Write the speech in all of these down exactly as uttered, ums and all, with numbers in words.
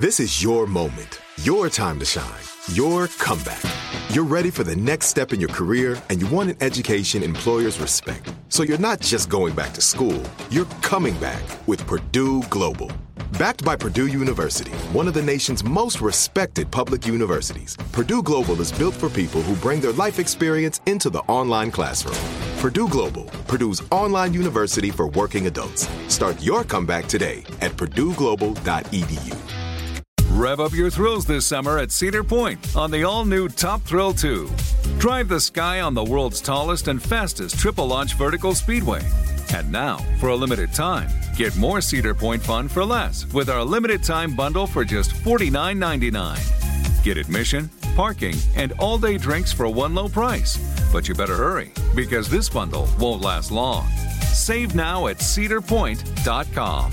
This is your moment, your time to shine, your comeback. You're ready for the next step in your career, and you want an education employers respect. So you're not just going back to school, you're coming back with Purdue Global. Backed by Purdue University, one of the nation's most respected public universities, Purdue Global is built for people who bring their life experience into the online classroom. Purdue Global, Purdue's online university for working adults. Start your comeback today at purdue global dot e d u. Rev up your thrills this summer at Cedar Point on the all-new Top Thrill two. Drive the sky on the world's tallest and fastest triple-launch vertical speedway. And now, for a limited time, get more Cedar Point fun for less with our limited-time bundle for just forty-nine ninety-nine. Get admission, parking, and all-day drinks for one low price. But you better hurry, because this bundle won't last long. Save now at cedar point dot com.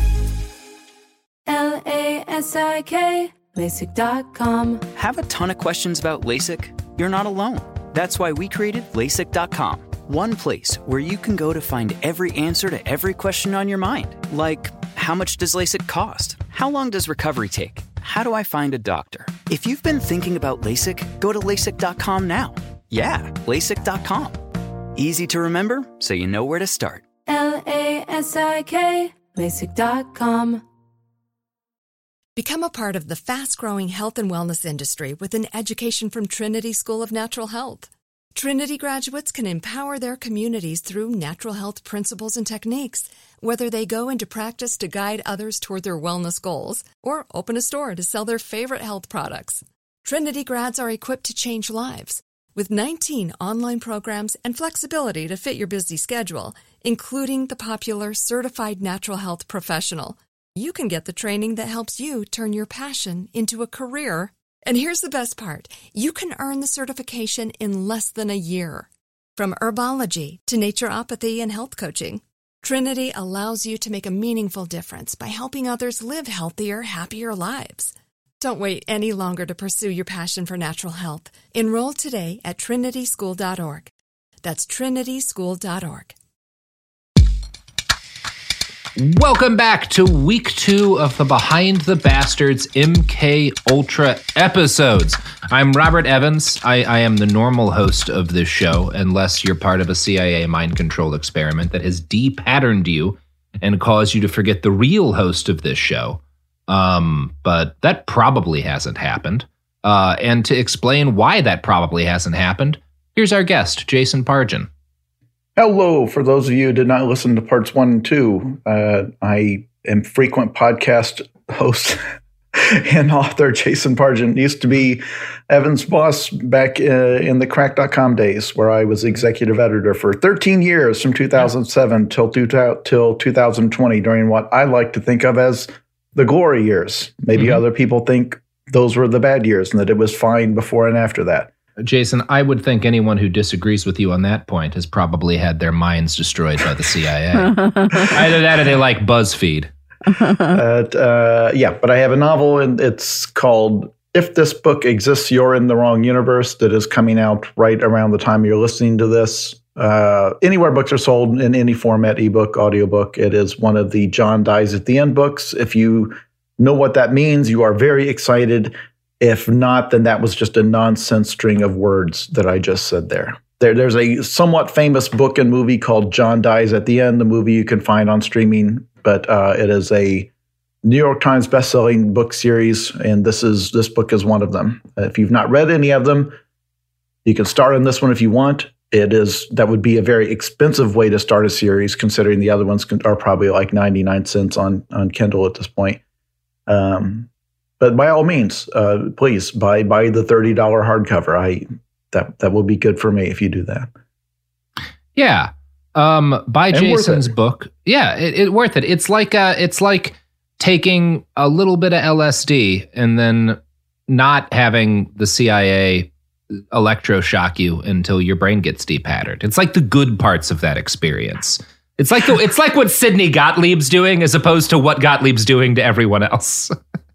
L A S I K, LASIK dot com. Have a ton of questions about LASIK? You're not alone. That's why we created LASIK dot com. One place where you can go to find every answer to every question on your mind. Like, how much does LASIK cost? How long does recovery take? How do I find a doctor? If you've been thinking about LASIK, go to LASIK dot com now. Yeah, LASIK dot com. Easy to remember, so you know where to start. L A S I K, LASIK dot com. Become a part of the fast-growing health and wellness industry with an education from Trinity School of Natural Health. Trinity graduates can empower their communities through natural health principles and techniques, whether they go into practice to guide others toward their wellness goals or open a store to sell their favorite health products. Trinity grads are equipped to change lives with nineteen online programs and flexibility to fit your busy schedule, including the popular Certified Natural Health Professional. You can get the training that helps you turn your passion into a career. And here's the best part. You can earn the certification in less than a year. From herbology to naturopathy and health coaching, Trinity allows you to make a meaningful difference by helping others live healthier, happier lives. Don't wait any longer to pursue your passion for natural health. Enroll today at trinity school dot org. That's trinity school dot org. Welcome back to week two of the Behind the Bastards M K Ultra episodes. I'm Robert Evans. I, I am the normal host of this show, unless you're part of a C I A mind control experiment that has de-patterned you and caused you to forget the real host of this show. Um, but that probably hasn't happened. Uh, and to explain why that probably hasn't happened, here's our guest, Jason Pargin. Hello, for those of you who did not listen to parts one and two, uh, I am frequent podcast host and author Jason Pargin. Used to be Evan's boss back uh, in the crack dot com days, where I was executive editor for thirteen years from two thousand seven till, two, till two thousand twenty, during what I like to think of as the glory years. Maybe mm-hmm. other people think those were the bad years and that it was fine before and after that. Jason, I would think anyone who disagrees with you on that point has probably had their minds destroyed by the C I A. Either that or they like BuzzFeed. uh, uh, yeah, but I have a novel, and it's called If This Book Exists, You're in the Wrong Universe, that is coming out right around the time you're listening to this. Uh, anywhere books are sold in any format, ebook, audiobook. It is one of the John Dies at the End books. If you know what that means, you are very excited. If not, then that was just a nonsense string of words that I just said there. There, there's a somewhat famous book and movie called John Dies at the End, the movie you can find on streaming, but uh, it is a New York Times bestselling book series, and this is this book is one of them. If you've not read any of them, you can start on this one if you want. It is that would be a very expensive way to start a series, considering the other ones are probably like ninety-nine cents on on Kindle at this point. Um, But by all means, uh, please buy buy the thirty dollars hardcover. I that that will be good for me if you do that. Yeah, um, buy and Jason's book. Yeah, it, it worth it. It's like uh, it's like taking a little bit of L S D and then not having the C I A electroshock you until your brain gets de-patterned. It's like the good parts of that experience. It's like the, it's like what Sidney Gottlieb's doing as opposed to what Gottlieb's doing to everyone else.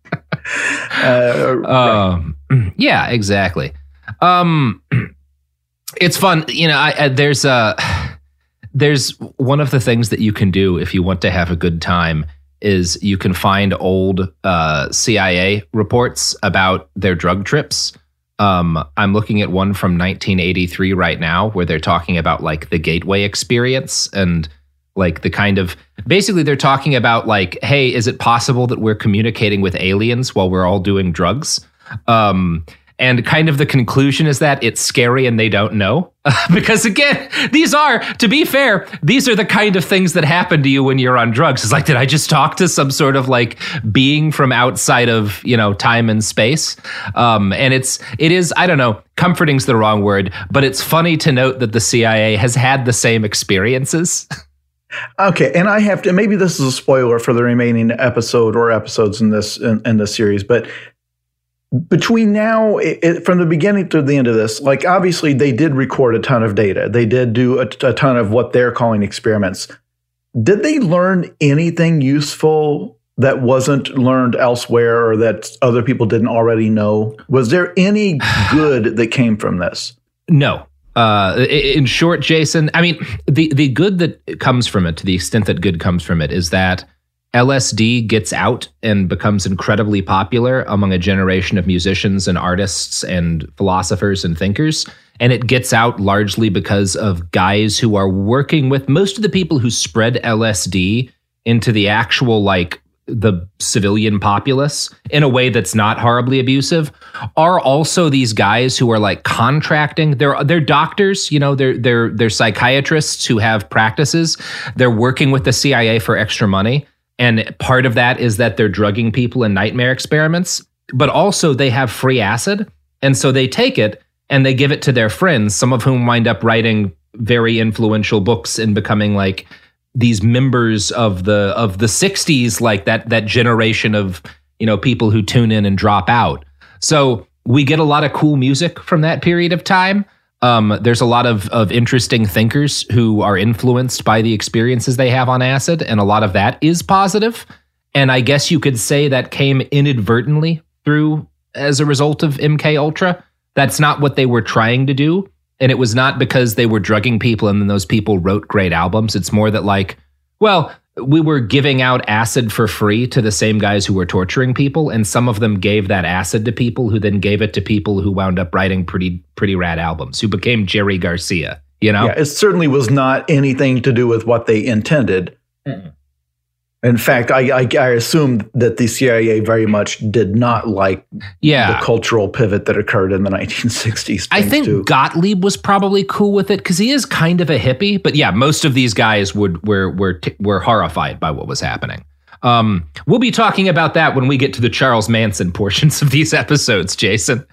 uh, um, yeah, exactly. Um, it's fun. You know, I, I, there's a, there's one of the things that you can do if you want to have a good time is you can find old uh, C I A reports about their drug trips. Um, I'm looking at one from nineteen eighty-three right now where they're talking about like the Gateway experience and like the kind of, basically they're talking about like, hey, is it possible that we're communicating with aliens while we're all doing drugs? Um, and kind of the conclusion is that it's scary and they don't know. Because again, these are, to be fair, these are the kind of things that happen to you when you're on drugs. It's like, did I just talk to some sort of like being from outside of, you know, time and space? Um, and it's, it is, I don't know, comforting's the wrong word, but it's funny to note that the C I A has had the same experiences. Okay, and I have to, maybe this is a spoiler for the remaining episode or episodes in this in, in this series, but between now, it, it, from the beginning to the end of this, like obviously they did record a ton of data. They did do a, a ton of what they're calling experiments. Did they learn anything useful that wasn't learned elsewhere or that other people didn't already know? Was there any good that came from this? No. Uh, in short, Jason, I mean, the, the good that comes from it, to the extent that good comes from it, is that L S D gets out and becomes incredibly popular among a generation of musicians and artists and philosophers and thinkers. And it gets out largely because of guys who are working with most of the people who spread L S D into the actual, like, the civilian populace in a way that's not horribly abusive are also these guys who are like contracting. They're they're doctors, you know, they're they're they're psychiatrists who have practices. They're working with the C I A for extra money. And part of that is that they're drugging people in nightmare experiments, but also they have free acid. And so they take it and they give it to their friends, some of whom wind up writing very influential books and becoming like these members of the of the sixties, like that that generation of, you know, people who tune in and drop out. So we get a lot of cool music from that period of time. Um, there's a lot of, of interesting thinkers who are influenced by the experiences they have on acid, and a lot of that is positive. And I guess you could say that came inadvertently through as a result of M K Ultra. That's not what they were trying to do. And it was not because they were drugging people and then those people wrote great albums. It's more that like, well, we were giving out acid for free to the same guys who were torturing people. And some of them gave that acid to people who then gave it to people who wound up writing pretty, pretty rad albums, who became Jerry Garcia, you know? Yeah, it certainly was not anything to do with what they intended. Mm-mm. In fact, I, I, I assume that the C I A very much did not like yeah. the cultural pivot that occurred in the nineteen sixties. I think too. Gottlieb was probably cool with it because he is kind of a hippie. But yeah, most of these guys would were were were horrified by what was happening. Um, we'll be talking about that when we get to the Charles Manson portions of these episodes, Jason.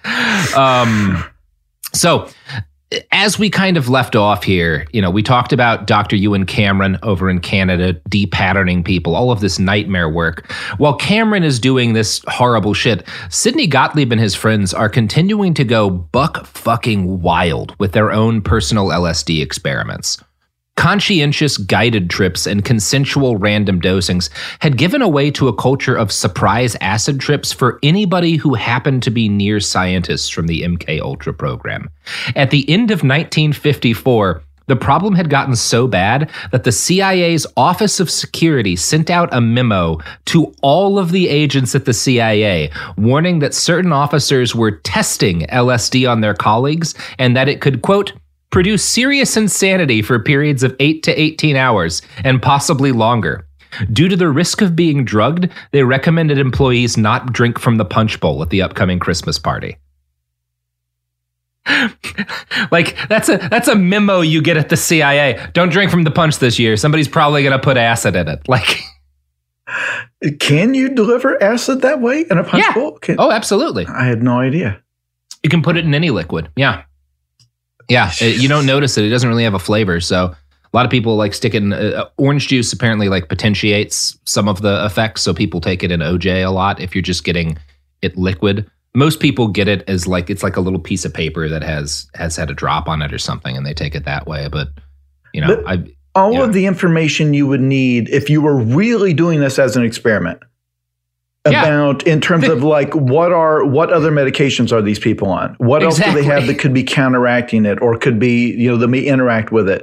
Um, so. As we kind of left off here, you know, we talked about Doctor Ewan Cameron over in Canada de-patterning people, all of this nightmare work. While Cameron is doing this horrible shit, Sidney Gottlieb and his friends are continuing to go buck fucking wild with their own personal L S D experiments. Conscientious guided trips and consensual random dosings had given way to a culture of surprise acid trips for anybody who happened to be near scientists from the M K Ultra program. At the end of nineteen fifty-four, the problem had gotten so bad that the C I A's Office of Security sent out a memo to all of the agents at the C I A, warning that certain officers were testing L S D on their colleagues and that it could, quote, produce serious insanity for periods of eight to eighteen hours, and possibly longer. Due to the risk of being drugged, they recommended employees not drink from the punch bowl at the upcoming Christmas party. Like, that's a that's a memo you get at the C I A. Don't drink from the punch this year. Somebody's probably going to put acid in it. Like, can you deliver acid that way in a punch yeah. bowl? Can, oh, absolutely. I had no idea. You can put it in any liquid. Yeah. Yeah, it, you don't notice it. It doesn't really have a flavor. So a lot of people like stick it in uh, orange juice. Apparently, like potentiates some of the effects. So people take it in O J a lot. If you're just getting it liquid, most people get it as like it's like a little piece of paper that has has had a drop on it or something, and they take it that way. But you know, but I all you know. of the information you would need if you were really doing this as an experiment. About yeah. in terms of like what are what other medications are these people on? What exactly. else do they have that could be counteracting it or could be, you know, that may interact with it?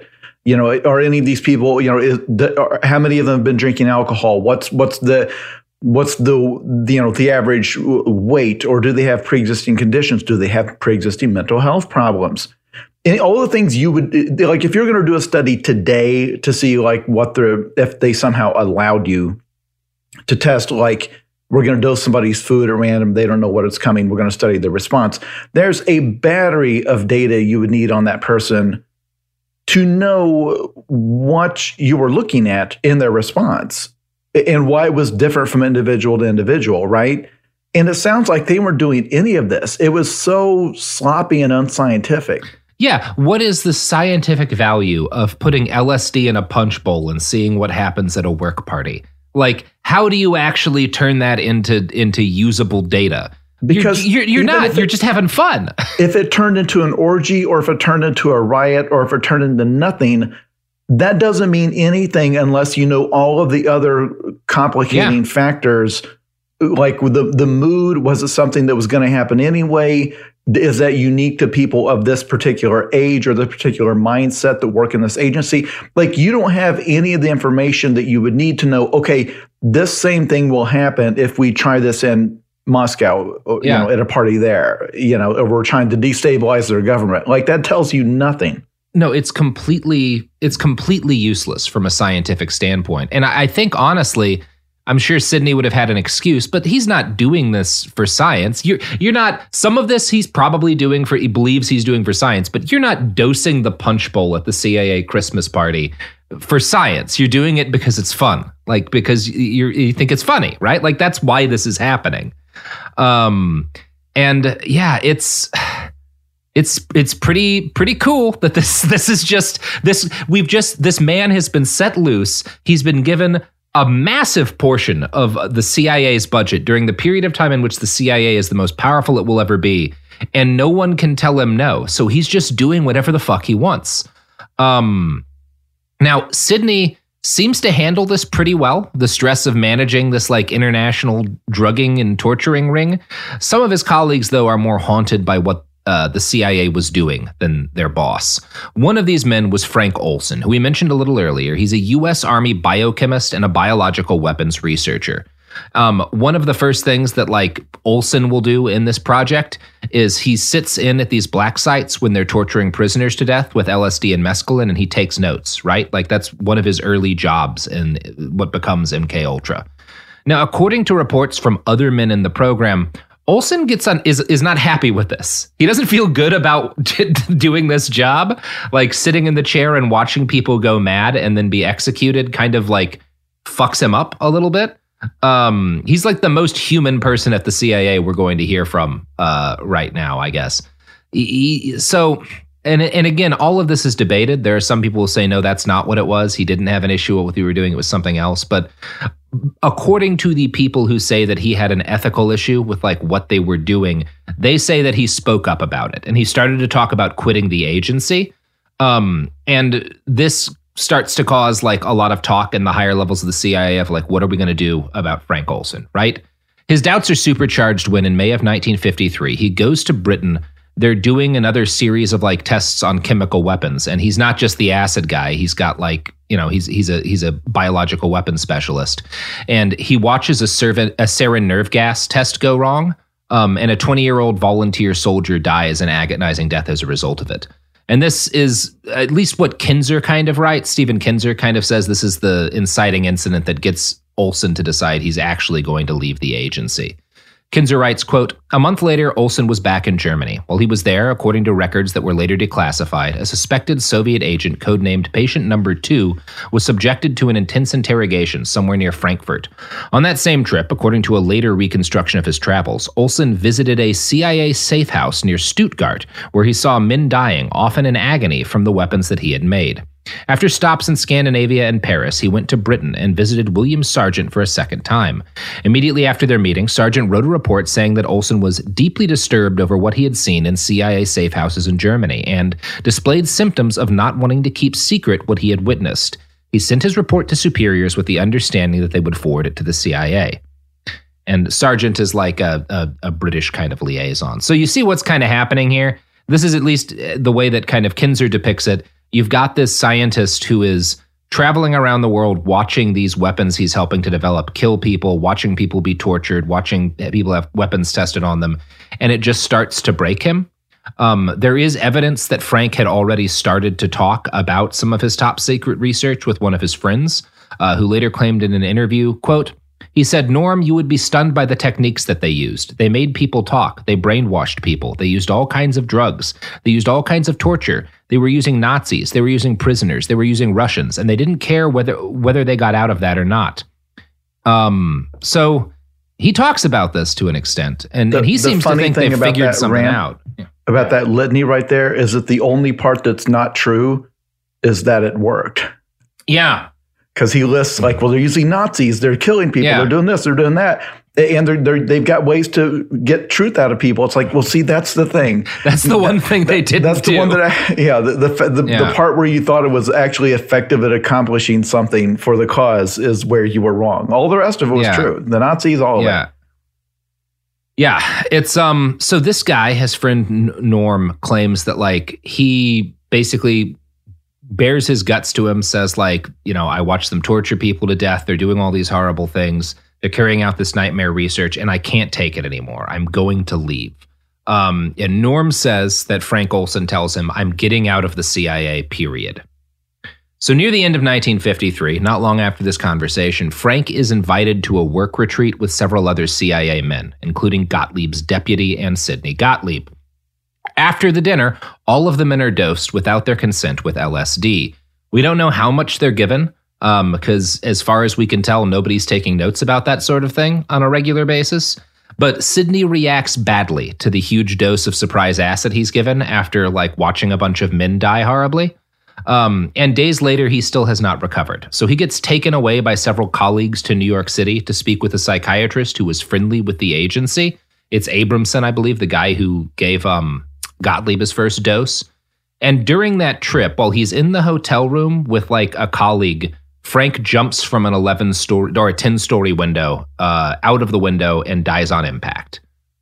You know, are any of these people, you know, is, the, how many of them have been drinking alcohol? What's what's the what's the, the you know the average weight, or do they have pre-existing conditions? Do they have pre-existing mental health problems? And all the things you would like if you're going to do a study today to see like what the if they somehow allowed you to test, like we're going to dose somebody's food at random, they don't know what it's coming, we're going to study the response. There's a battery of data you would need on that person to know what you were looking at in their response and why it was different from individual to individual, right? And it sounds like they weren't doing any of this. It was so sloppy and unscientific. Yeah. What is the scientific value of putting L S D in a punch bowl and seeing what happens at a work party? Like, how do you actually turn that into into usable data? Because you're, you're, you're not. It, you're just having fun. If it turned into an orgy, or if it turned into a riot, or if it turned into nothing, that doesn't mean anything unless you know all of the other complicating yeah. factors. Like the the mood, was it something that was going to happen anyway? Is that unique to people of this particular age or the particular mindset that work in this agency? Like, you don't have any of the information that you would need to know, okay, this same thing will happen if we try this in Moscow, you yeah. know, at a party there, you know, or we're trying to destabilize their government. Like, that tells you nothing. No, it's completely, it's completely useless from a scientific standpoint. And I, I think, honestly, I'm sure Sidney would have had an excuse, but he's not doing this for science. You're, you're not, some of this he's probably doing for, he believes he's doing for science, but you're not dosing the punch bowl at the C I A Christmas party for science. You're doing it because it's fun. Like, because you're, you think it's funny, right? Like, that's why this is happening. Um, and yeah, it's, it's, it's pretty, pretty cool that this, this is just this, we've just, this man has been set loose. He's been given a massive portion of the C I A's budget during the period of time in which the C I A is the most powerful it will ever be. And no one can tell him no. So he's just doing whatever the fuck he wants. Um, now, Sidney seems to handle this pretty well, the stress of managing this like international drugging and torturing ring. Some of his colleagues, though, are more haunted by what uh, the C I A was doing than their boss. One of these men was Frank Olson, who we mentioned a little earlier. He's a U S Army biochemist and a biological weapons researcher. Um, one of the first things that like Olson will do in this project is he sits in at these black sites when they're torturing prisoners to death with L S D and mescaline, and he takes notes, right? Like that's one of his early jobs in what becomes M K Ultra. Now, according to reports from other men in the program, Olson gets on is is not happy with this. He doesn't feel good about doing this job, like sitting in the chair and watching people go mad and then be executed kind of like fucks him up a little bit. Um, he's like the most human person at the C I A we're going to hear from uh, right now, I guess. He, he, so, and and again, all of this is debated. There are some people who say, no, that's not what it was. He didn't have an issue with what we were doing. It was something else. But according to the people who say that he had an ethical issue with like what they were doing, they say that he spoke up about it. And he started to talk about quitting the agency. Um, and this starts to cause like a lot of talk in the higher levels of the C I A of like, what are we going to do about Frank Olson, right? His doubts are supercharged when in May of nineteen fifty-three, he goes to Britain. They're doing another series of like tests on chemical weapons. And he's not just the acid guy. He's got like, you know, he's he's a he's a biological weapons specialist. And he watches a, serv- a sarin nerve gas test go wrong. Um, and a twenty-year-old volunteer soldier dies an agonizing death as a result of it. And this is at least what Kinzer kind of writes. Stephen Kinzer kind of says this is the inciting incident that gets Olson to decide he's actually going to leave the agency. Kinzer writes, quote, a month later, Olson was back in Germany. While he was there, according to records that were later declassified, a suspected Soviet agent codenamed Patient Number Two was subjected to an intense interrogation somewhere near Frankfurt. On that same trip, according to a later reconstruction of his travels, Olson visited a C I A safe house near Stuttgart, where he saw men dying, often in agony, from the weapons that he had made. After stops in Scandinavia and Paris, he went to Britain and visited William Sargent for a second time. Immediately after their meeting, Sargent wrote a report saying that Olson was deeply disturbed over what he had seen in C I A safe houses in Germany and displayed symptoms of not wanting to keep secret what he had witnessed. He sent his report to superiors with the understanding that they would forward it to the C I A. And Sargent is like a, a, a British kind of liaison. So you see what's kind of happening here? This is at least the way that kind of Kinzer depicts it. you've got this scientist who is traveling around the world watching these weapons he's helping to develop kill people, watching people be tortured, watching people have weapons tested on them, and it just starts to break him. Um, there is evidence that Frank had already started to talk about some of his top secret research with one of his friends, uh, who later claimed in an interview, quote, he said, Norm, you would be stunned by the techniques that they used. They made people talk. They brainwashed people. They used all kinds of drugs. They used all kinds of torture. They were using Nazis. They were using prisoners. They were using Russians. And they didn't care whether whether they got out of that or not. Um, so he talks about this to an extent. And, the, and he seems to think they've figured something rant, out. Yeah. About that litany right there is that the only part that's not true is that it worked. Yeah. Because he lists like, well, they're using Nazis, they're killing people, yeah. they're doing this, they're doing that. And they're, they're, they've got ways to get truth out of people. It's like, well, see, that's the thing. That's the one thing they didn't That's the do. one that I, yeah, the the, the, yeah. the part where you thought it was actually effective at accomplishing something for the cause is where you were wrong. All the rest of it was yeah. true. The Nazis, all yeah. of it. Yeah, it's, um, so this guy, his friend Norm, claims that, like, he basically bears his guts to him, says, like, you know, I watch them torture people to death. They're doing all these horrible things. They're carrying out this nightmare research, and I can't take it anymore. I'm going to leave. Um, and Norm says that Frank Olson tells him, I'm getting out of the C I A, period. So near the end of nineteen fifty-three, not long after this conversation, Frank is invited to a work retreat with several other C I A men, including Gottlieb's deputy and Sidney Gottlieb. After the dinner, all of the men are dosed without their consent with L S D. We don't know how much they're given, um, because as far as we can tell, nobody's taking notes about that sort of thing on a regular basis. But Sidney reacts badly to the huge dose of surprise acid he's given after, like, watching a bunch of men die horribly. Um, and days later, he still has not recovered. So he gets taken away by several colleagues to New York City to speak with a psychiatrist who was friendly with the agency. It's Abramson, I believe, the guy who gave um, Gottlieb his first dose. And during that trip, while he's in the hotel room with, like, a colleague, Frank jumps from an eleven-story or a ten-story window uh, out of the window and dies on impact.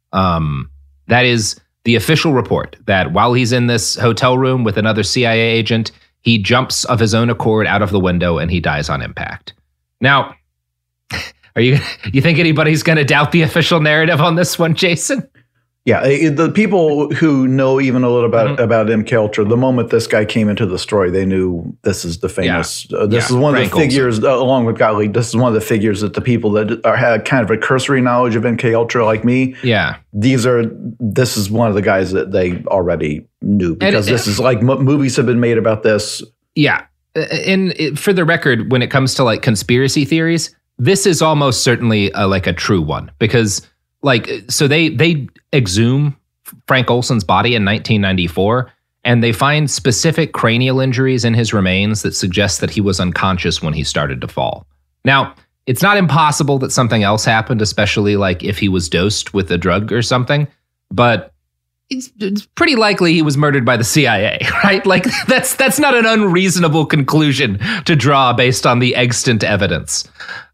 Um, that is the official report, that while he's in this hotel room with another C I A agent, he jumps of his own accord out of the window and he dies on impact. Now, are you you think anybody's going to doubt the official narrative on this one, Jason? Yeah, the people who know even a little about mm-hmm. about M K Ultra, the moment this guy came into the story, they knew this is the famous. Yeah. Uh, this yeah. is one Frank of the figures, uh, along with Gottlieb. This is one of the figures that the people that are, had kind of a cursory knowledge of M K Ultra, like me. Yeah, these are. This is one of the guys that they already knew because and, this is like m- movies have been made about this. Yeah, and it, for the record, when it comes to like conspiracy theories, this is almost certainly a, like a true one because. Like, so they they exhume Frank Olson's body in nineteen ninety-four, and they find specific cranial injuries in his remains that suggest that he was unconscious when he started to fall. Now, it's not impossible that something else happened, especially like if he was dosed with a drug or something, but it's, it's pretty likely he was murdered by the C I A, right? Like, that's that's not an unreasonable conclusion to draw based on the extant evidence.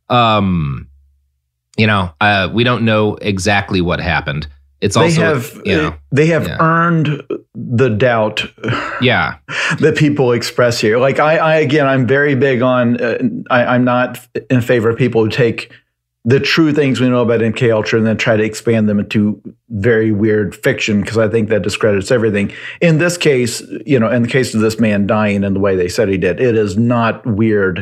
Um... You know, uh, we don't know exactly what happened. It's also, they have, you know, they have yeah. earned the doubt yeah. that people express here. Like I, I again, I'm very big on, uh, I, I'm not in favor of people who take the true things we know about M K Ultra and then try to expand them into very weird fiction because I think that discredits everything. In this case, you know, in the case of this man dying in the way they said he did, it is not weird.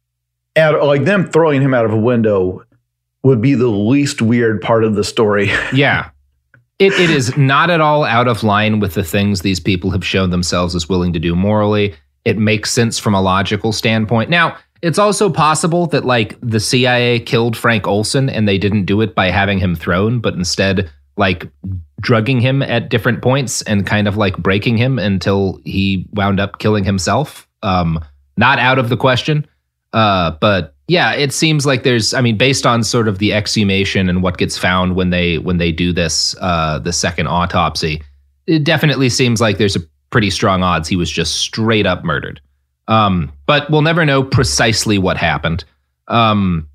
At, like them throwing him out of a window would be the least weird part of the story. Yeah. It it is not at all out of line with the things these people have shown themselves as willing to do morally. It makes sense from a logical standpoint. Now, it's also possible that like the C I A killed Frank Olson and they didn't do it by having him thrown, but instead like drugging him at different points and kind of like breaking him until he wound up killing himself. Um, not out of the question. Uh, but yeah, it seems like there's, I mean, based on sort of the exhumation and what gets found when they when they do this, uh, the second autopsy, it definitely seems like there's a pretty strong odds he was just straight up murdered. Um, but we'll never know precisely what happened. Um,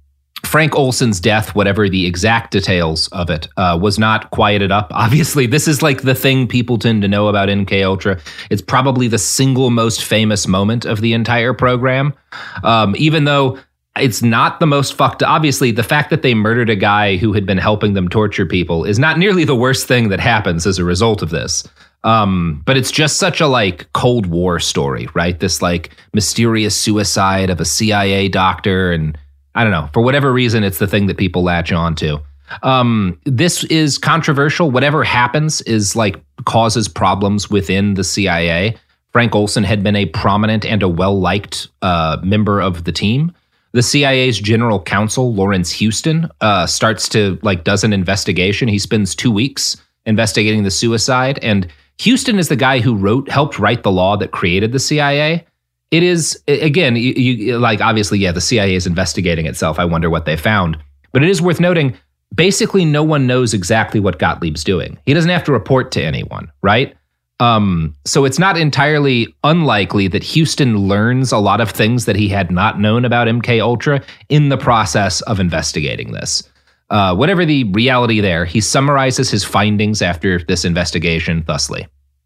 Frank Olson's death, whatever the exact details of it, uh, was not quieted up. Obviously, this is like the thing people tend to know about M K Ultra. It's probably the single most famous moment of the entire program, um, even though it's not the most fucked. Obviously, the fact that they murdered a guy who had been helping them torture people is not nearly the worst thing that happens as a result of this. Um, but it's just such a like Cold War story, right? This like mysterious suicide of a C I A doctor, and I don't know, for whatever reason, it's the thing that people latch on to. Um, this is controversial. Whatever happens is like causes problems within the C I A. Frank Olson had been a prominent and a well-liked uh, member of the team. The C I A's general counsel, Lawrence Houston, uh, starts to like does an investigation. He spends two weeks investigating the suicide, and Houston is the guy who wrote, helped write the law that created the C I A. It is, again, you, you, like, obviously, yeah, the C I A is investigating itself. I wonder what they found. But it is worth noting, basically no one knows exactly what Gottlieb's doing. He doesn't have to report to anyone, right? Um, so it's not entirely unlikely that Houston learns a lot of things that he had not known about M K Ultra in the process of investigating this. Uh, whatever the reality there, he summarizes his findings after this investigation thusly.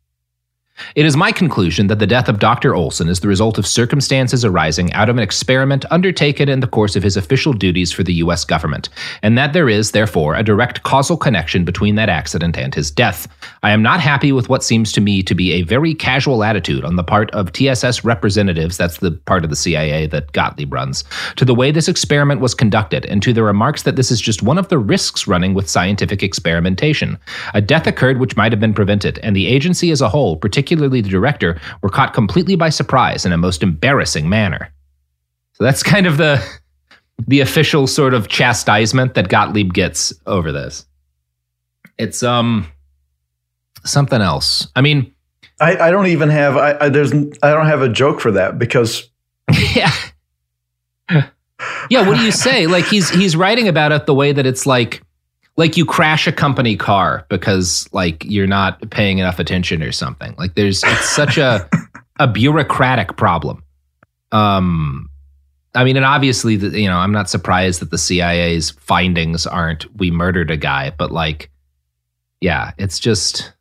It is my conclusion that the death of Doctor Olson is the result of circumstances arising out of an experiment undertaken in the course of his official duties for the U S government, and that there is, therefore, a direct causal connection between that accident and his death. I am not happy with what seems to me to be a very casual attitude on the part of T S S representatives, that's the part of the C I A that Gottlieb runs, to the way this experiment was conducted, and to the remarks that this is just one of the risks running with scientific experimentation. A death occurred which might have been prevented, and the agency as a whole, particularly particularly the director, were caught completely by surprise in a most embarrassing manner. So that's kind of the the official sort of chastisement that Gottlieb gets over this. It's um something else. I mean, I, I don't even have I, I there's I don't have a joke for that because yeah. Yeah, what do you say? Like he's he's writing about it the way that it's like Like you crash a company car because like you're not paying enough attention or something. Like there's it's such a a bureaucratic problem. Um, I mean, and obviously, the, you know, I'm not surprised that the C I A's findings aren't we murdered a guy, but like, yeah, it's just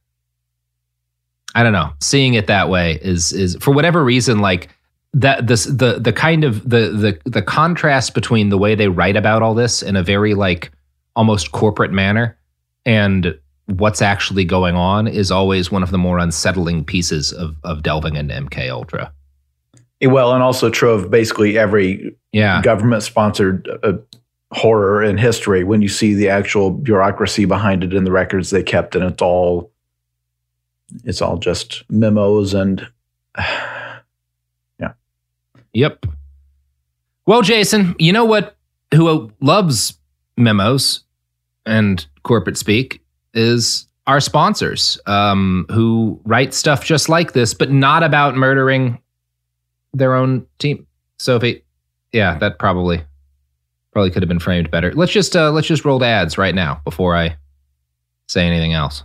I don't know. Seeing it that way is is for whatever reason like that this the the kind of the the the contrast between the way they write about all this in a very like almost corporate manner and what's actually going on is always one of the more unsettling pieces of, of delving into M K Ultra. Well, and also true of basically every yeah. government-sponsored uh, horror in history when you see the actual bureaucracy behind it in the records they kept, and it's all it's all just memos and uh, yeah. Yep. Well, Jason, you know what? Who loves memos and corporate speak is our sponsors, um, who write stuff just like this, but not about murdering their own team. Sophie, yeah, that probably probably could have been framed better. Let's just uh, let's just roll to ads right now before I say anything else.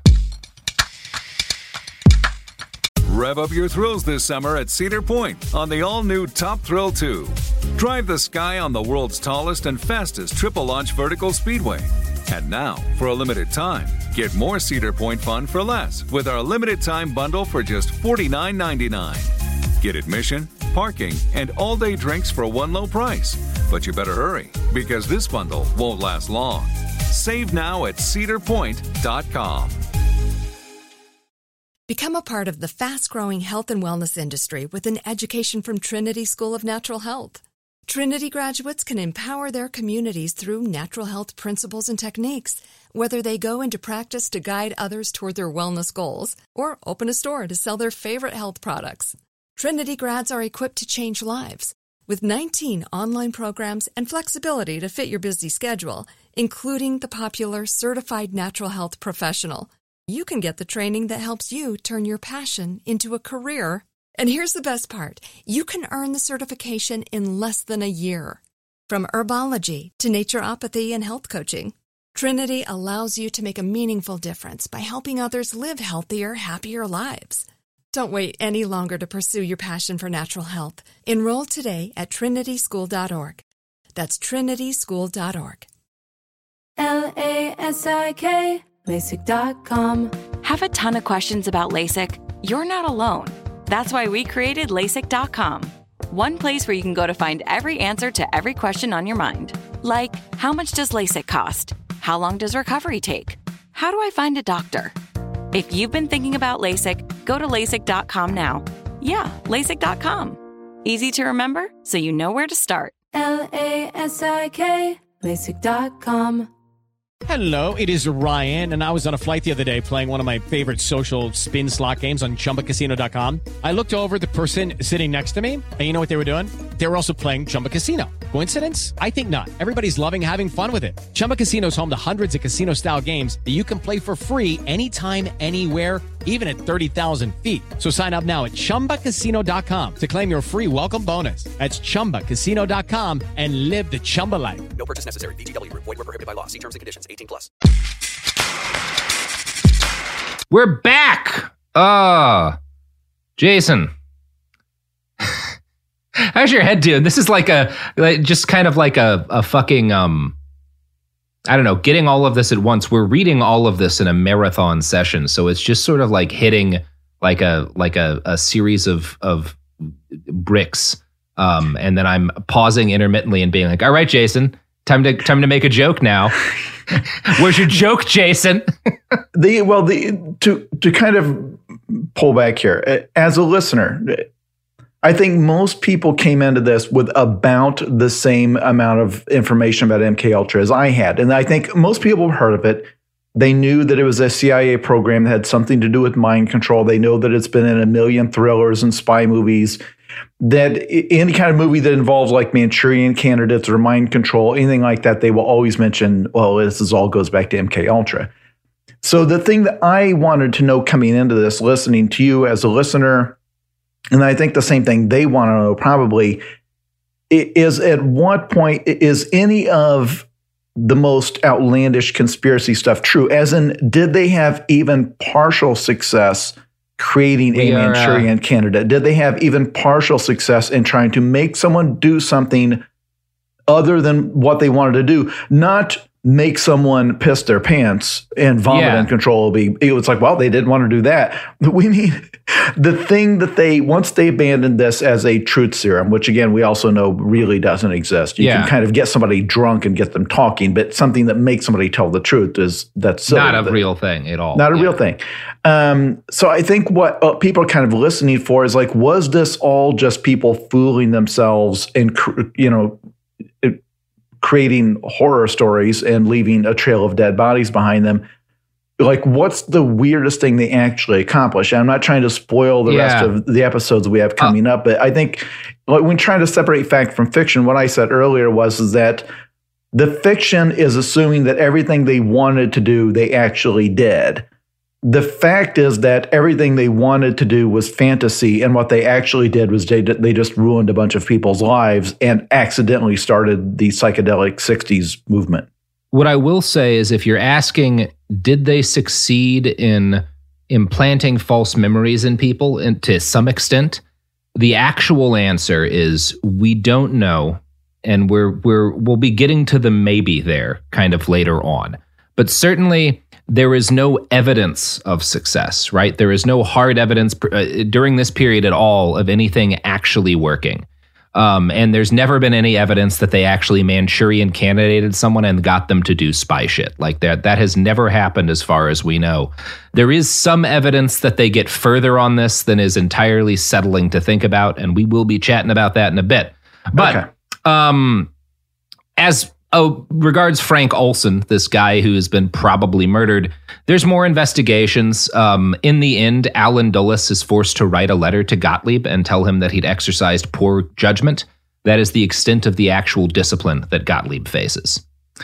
Rev up your thrills this summer at Cedar Point on the all-new Top Thrill two. Drive the sky on the world's tallest and fastest triple-launch vertical speedway. And now, for a limited time, get more Cedar Point fun for less with our limited-time bundle for just forty-nine ninety-nine. Get admission, parking, and all-day drinks for one low price. But you better hurry, because this bundle won't last long. Save now at cedar point dot com. Become a part of the fast-growing health and wellness industry with an education from Trinity School of Natural Health. Trinity graduates can empower their communities through natural health principles and techniques, whether they go into practice to guide others toward their wellness goals or open a store to sell their favorite health products. Trinity grads are equipped to change lives. With nineteen online programs and flexibility to fit your busy schedule, including the popular Certified Natural Health Professional, you can get the training that helps you turn your passion into a career. And here's the best part. You can earn the certification in less than a year. From herbology to naturopathy and health coaching, Trinity allows you to make a meaningful difference by helping others live healthier, happier lives. Don't wait any longer to pursue your passion for natural health. Enroll today at trinity school dot org. That's trinity school dot org. L A S I K, LASIK dot com. Have a ton of questions about LASIK? You're not alone. That's why we created LASIK dot com. One place where you can go to find every answer to every question on your mind. Like, how much does LASIK cost? How long does recovery take? How do I find a doctor? If you've been thinking about LASIK, go to LASIK dot com now. Yeah, LASIK dot com. Easy to remember, so you know where to start. L A S I K, LASIK dot com. Hello, it is Ryan, and I was on a flight the other day playing one of my favorite social spin slot games on Chumba Casino dot com. I looked over at the person sitting next to me, and you know what they were doing? They were also playing Chumba Casino. Coincidence? I think not. Everybody's loving having fun with it. Chumba Casino is home to hundreds of casino-style games that you can play for free anytime, anywhere, even at thirty thousand feet. So sign up now at Chumba Casino dot com to claim your free welcome bonus. That's Chumba Casino dot com and live the Chumba life. No purchase necessary. V G W. Void where prohibited by law. See terms and conditions. eighteen plus. We're back. Uh, Jason. How's your head doing? This is like a, like just kind of like a, a fucking, um, I don't know, getting all of this at once. We're reading all of this in a marathon session. So it's just sort of like hitting like a, like a, a series of, of bricks. Um, and then I'm pausing intermittently and being like, all right, Jason, time to, time to make a joke now. Where's your joke, Jason? the, well, the, to, to kind of pull back here as a listener, I think most people came into this with about the same amount of information about M K Ultra as I had. And I think most people have heard of it. They knew that it was a C I A program that had something to do with mind control. They know that it's been in a million thrillers and spy movies, that any kind of movie that involves like Manchurian candidates or mind control, anything like that, they will always mention, well, this is all goes back to M K Ultra. So the thing that I wanted to know coming into this, listening to you as a listener, and I think the same thing they want to know probably, is at what point is any of the most outlandish conspiracy stuff true? As in, did they have even partial success creating we a are, Manchurian uh, candidate? Did they have even partial success in trying to make someone do something other than what they wanted to do? Not make someone piss their pants and vomit yeah. uncontrollably. It was like, well, they didn't want to do that. We mean the thing that they, once they abandoned this as a truth serum, which again, we also know really doesn't exist. You yeah. can kind of get somebody drunk and get them talking, but something that makes somebody tell the truth is that's not a real thing at all. Not a yeah. real thing. Um, so I think what uh, people are kind of listening for is like, was this all just people fooling themselves and, you know, it, creating horror stories and leaving a trail of dead bodies behind them? Like, what's the weirdest thing they actually accomplish? I'm not trying to spoil the yeah. rest of the episodes we have coming uh, up, but I think like, when trying to separate fact from fiction, what I said earlier was is that the fiction is assuming that everything they wanted to do, they actually did. The fact is that everything they wanted to do was fantasy, and what they actually did was they, they just ruined a bunch of people's lives and accidentally started the psychedelic sixties movement. What I will say is, if you're asking, did they succeed in implanting false memories in people and to some extent, the actual answer is we don't know, and we're we're we'll be getting to the maybe there kind of later on. But certainly there is no evidence of success, right? There is no hard evidence uh, during this period at all of anything actually working. Um, and there's never been any evidence that they actually Manchurian candidated someone and got them to do spy shit like that. That has never happened as far as we know. There is some evidence that they get further on this than is entirely settling to think about, and we will be chatting about that in a bit. But okay. um, as oh, regards Frank Olson, this guy who has been probably murdered, there's more investigations. Um, in the end, Alan Dulles is forced to write a letter to Gottlieb and tell him that he'd exercised poor judgment. That is the extent of the actual discipline that Gottlieb faces.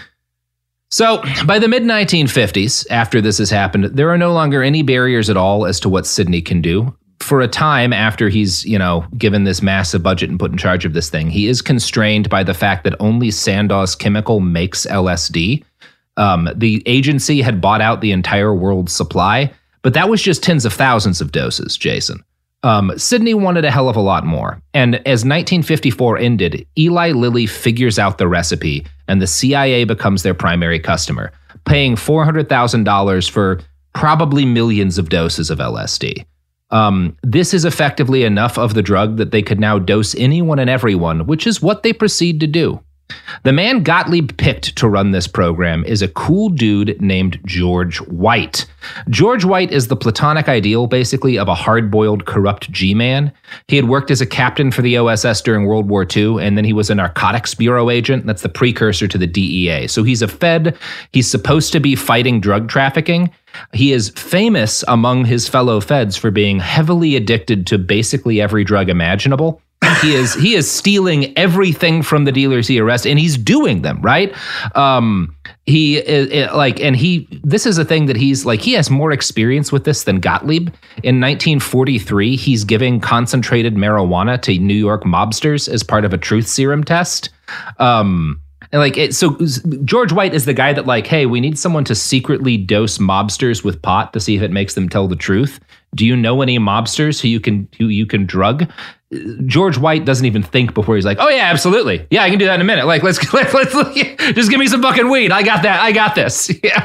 So, by the mid nineteen fifties, after this has happened, there are no longer any barriers at all as to what Sidney can do. For a time after he's, you know, given this massive budget and put in charge of this thing, he is constrained by the fact that only Sandoz Chemical makes L S D. Um, the agency had bought out the entire world's supply, but that was just tens of thousands of doses, Jason. Um, Sidney wanted a hell of a lot more. And as nineteen fifty-four ended, Eli Lilly figures out the recipe, and the C I A becomes their primary customer, paying four hundred thousand dollars for probably millions of doses of L S D. Um, this is effectively enough of the drug that they could now dose anyone and everyone, which is what they proceed to do. The man Gottlieb picked to run this program is a cool dude named George White. George White is the platonic ideal, basically, of a hard-boiled, corrupt G-man. He had worked as a captain for the O S S during World War Two, and then he was a narcotics bureau agent. That's the precursor to the D E A. So he's a Fed. He's supposed to be fighting drug trafficking. He is famous among his fellow Feds for being heavily addicted to basically every drug imaginable. He is he is stealing everything from the dealers he arrests, and he's doing them, right? Um, he is like, and he. This is a thing that he's like. He has more experience with this than Gottlieb. In nineteen forty-three, he's giving concentrated marijuana to New York mobsters as part of a truth serum test. Um, and like, it, so George White is the guy that like, hey, we need someone to secretly dose mobsters with pot to see if it makes them tell the truth. Do you know any mobsters who you can who you can drug? George White doesn't even think before he's like, oh yeah, absolutely. Yeah, I can do that in a minute. Like, let's, let's, let's just give me some fucking weed. I got that. I got this. Yeah.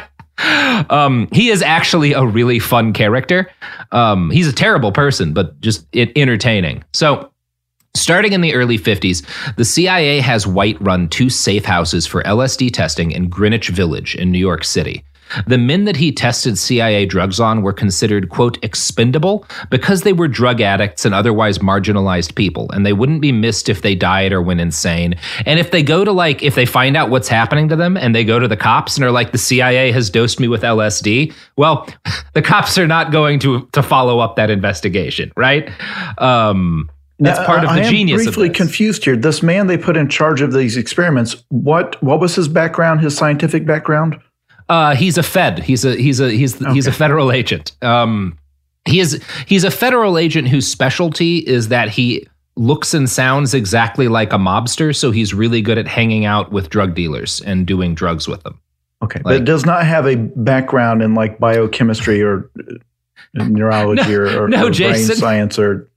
Um, he is actually a really fun character. Um, he's a terrible person, but just it, entertaining. So starting in the early fifties, the C I A has White run two safe houses for L S D testing in Greenwich Village in New York City. The men that he tested C I A drugs on were considered, quote, expendable because they were drug addicts and otherwise marginalized people, and they wouldn't be missed if they died or went insane. And if they go to, like, if they find out what's happening to them and they go to the cops and are like, the C I A has dosed me with L S D, well, the cops are not going to, to follow up that investigation, right? Um, that's part of the I am genius briefly of this. confused here. This man they put in charge of these experiments, what what was his background, his scientific background? Uh, he's a Fed. He's a he's a he's okay. he's a federal agent. Um, he is he's a federal agent whose specialty is that he looks and sounds exactly like a mobster. So he's really good at hanging out with drug dealers and doing drugs with them. Okay, like, but does not have a background in like biochemistry or neurology no, or, or, no, or brain Jason. science or.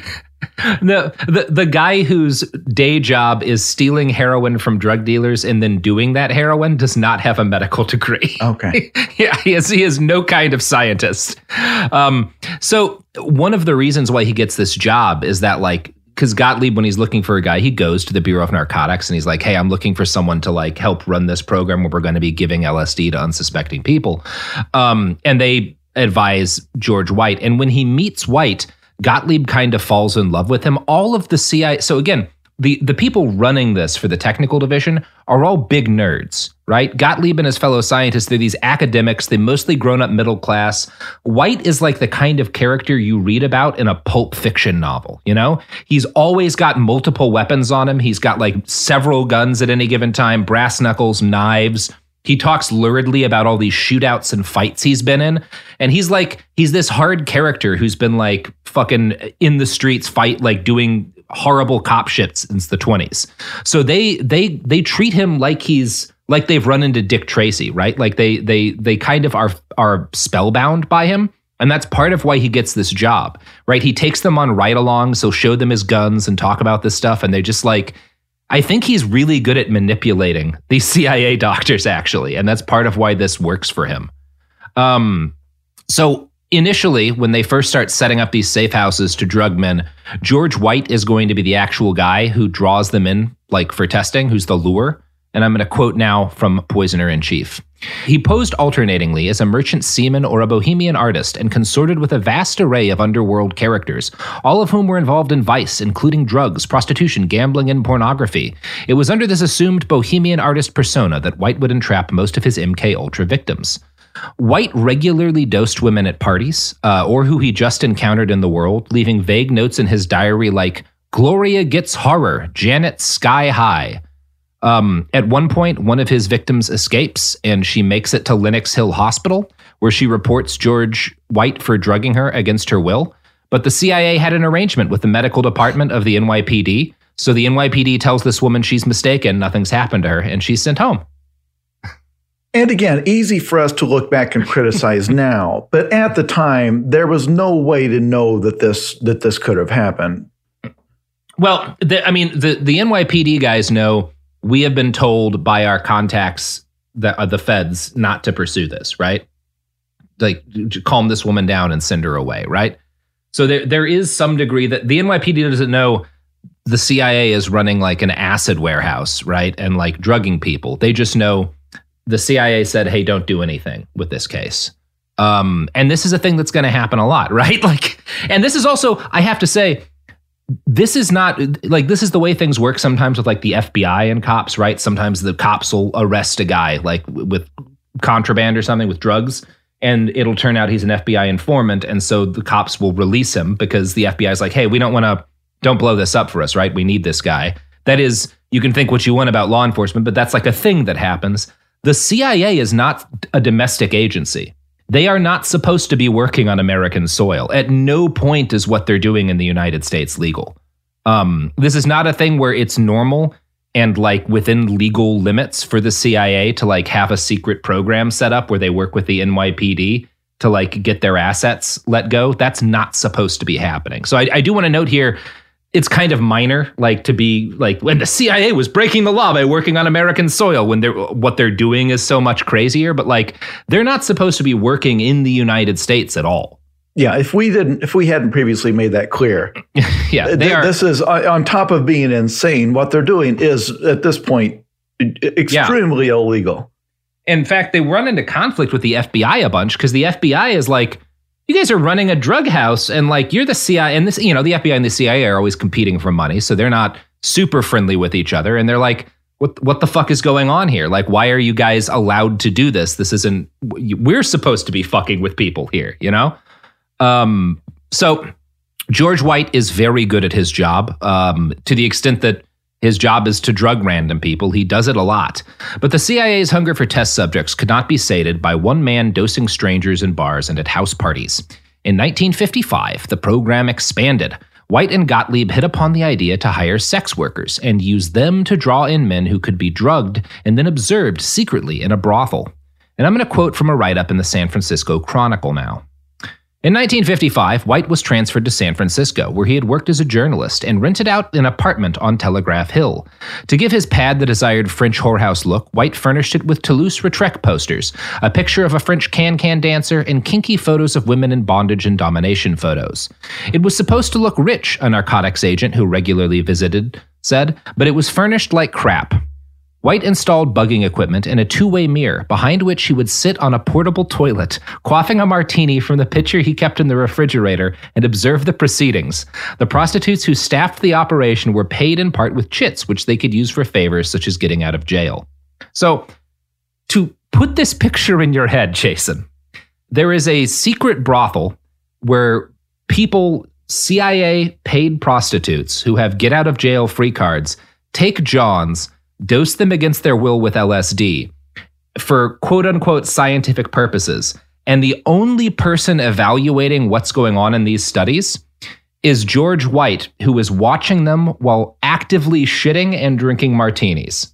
No, the the guy whose day job is stealing heroin from drug dealers and then doing that heroin does not have a medical degree. Okay. Yeah, he is, he is no kind of scientist. Um, so one of the reasons why he gets this job is that, like, because Gottlieb, when he's looking for a guy, he goes to the Bureau of Narcotics and he's like, hey, I'm looking for someone to like help run this program where we're going to be giving L S D to unsuspecting people. Um, and they advise George White. And when he meets White, Gottlieb kind of falls in love with him. All of the C I A, so again, the, the people running this for the technical division are all big nerds, right? Gottlieb and his fellow scientists, they're these academics, they mostly grown up middle class. White is like the kind of character you read about in a pulp fiction novel, you know? He's always got multiple weapons on him. He's got like several guns at any given time, brass knuckles, knives. He talks luridly about all these shootouts and fights he's been in. And he's like, he's this hard character who's been like fucking in the streets fight, like doing horrible cop shit since the twenties. So they they they treat him like he's like they've run into Dick Tracy, right? Like they they they kind of are are spellbound by him. And that's part of why he gets this job, right? He takes them on ride-alongs, he'll show them his guns and talk about this stuff. And they're just like, I think he's really good at manipulating these C I A doctors, actually, and that's part of why this works for him. Um, so initially, when they first start setting up these safe houses to drug men, George White is going to be the actual guy who draws them in, like for testing, who's the lure. And I'm going to quote now from Poisoner in Chief. He posed alternatingly as a merchant seaman or a bohemian artist and consorted with a vast array of underworld characters, all of whom were involved in vice, including drugs, prostitution, gambling, and pornography. It was under this assumed bohemian artist persona that White would entrap most of his M K Ultra victims. White regularly dosed women at parties, uh, or who he just encountered in the world, leaving vague notes in his diary like, Gloria gets horror, Janet sky high. Um, at one point, one of his victims escapes, and she makes it to Lenox Hill Hospital, where she reports George White for drugging her against her will. But the C I A had an arrangement with the medical department of the N Y P D, so the N Y P D tells this woman she's mistaken, nothing's happened to her, and she's sent home. And again, easy for us to look back and criticize now, but at the time, there was no way to know that this that this could have happened. Well, the, I mean, the, the N Y P D guys know we have been told by our contacts, that uh, the feds, not to pursue this, right? Like, to calm this woman down and send her away, right? So there there is some degree that the N Y P D doesn't know the C I A is running like an acid warehouse, right? And like drugging people. They just know the C I A said, hey, don't do anything with this case. Um, and this is a thing that's going to happen a lot, right? Like, and this is also, I have to say, this is not like, this is the way things work sometimes with like the F B I and cops, right? Sometimes the cops will arrest a guy like with contraband or something, with drugs, and it'll turn out he's an F B I informant. And so the cops will release him because the F B I is like, hey, we don't want to, don't blow this up for us, right? We need this guy. That is, you can think what you want about law enforcement, but that's like a thing that happens. The C I A is not a domestic agency. They are not supposed to be working on American soil. At no point is what they're doing in the United States legal. Um, this is not a thing where it's normal and like within legal limits for the C I A to like have a secret program set up where they work with the N Y P D to like get their assets let go. That's not supposed to be happening. So I, I do want to note here, it's kind of minor, like to be like when the C I A was breaking the law by working on American soil, when they're what they're doing is so much crazier. But like they're not supposed to be working in the United States at all. Yeah, if we didn't, if we hadn't previously made that clear, yeah, they th- are. This is on top of being insane. What they're doing is at this point extremely yeah. illegal. In fact, they run into conflict with the F B I a bunch because the F B I is like, you guys are running a drug house and like you're the C I A, and this, you know, the F B I and the C I A are always competing for money. So they're not super friendly with each other. And they're like, what, what the fuck is going on here? Like, why are you guys allowed to do this? This isn't, we're supposed to be fucking with people here, you know? Um, so George White is very good at his job, um, to the extent that his job is to drug random people. He does it a lot. But the C I A's hunger for test subjects could not be sated by one man dosing strangers in bars and at house parties. In nineteen fifty-five, the program expanded. White and Gottlieb hit upon the idea to hire sex workers and use them to draw in men who could be drugged and then observed secretly in a brothel. And I'm going to quote from a write-up in the San Francisco Chronicle now. In nineteen fifty-five, White was transferred to San Francisco, where he had worked as a journalist and rented out an apartment on Telegraph Hill. To give his pad the desired French whorehouse look, White furnished it with Toulouse-Lautrec posters, a picture of a French can-can dancer, and kinky photos of women in bondage and domination photos. It was supposed to look rich, a narcotics agent who regularly visited said, but it was furnished like crap. White installed bugging equipment and a two-way mirror, behind which he would sit on a portable toilet, quaffing a martini from the pitcher he kept in the refrigerator, and observe the proceedings. The prostitutes who staffed the operation were paid in part with chits, which they could use for favors such as getting out of jail. So, to put this picture in your head, Jason, there is a secret brothel where people, C I A-paid prostitutes who have get-out-of-jail free cards, take Johns, dose them against their will with L S D for quote-unquote scientific purposes. And the only person evaluating what's going on in these studies is George White, who is watching them while actively shitting and drinking martinis.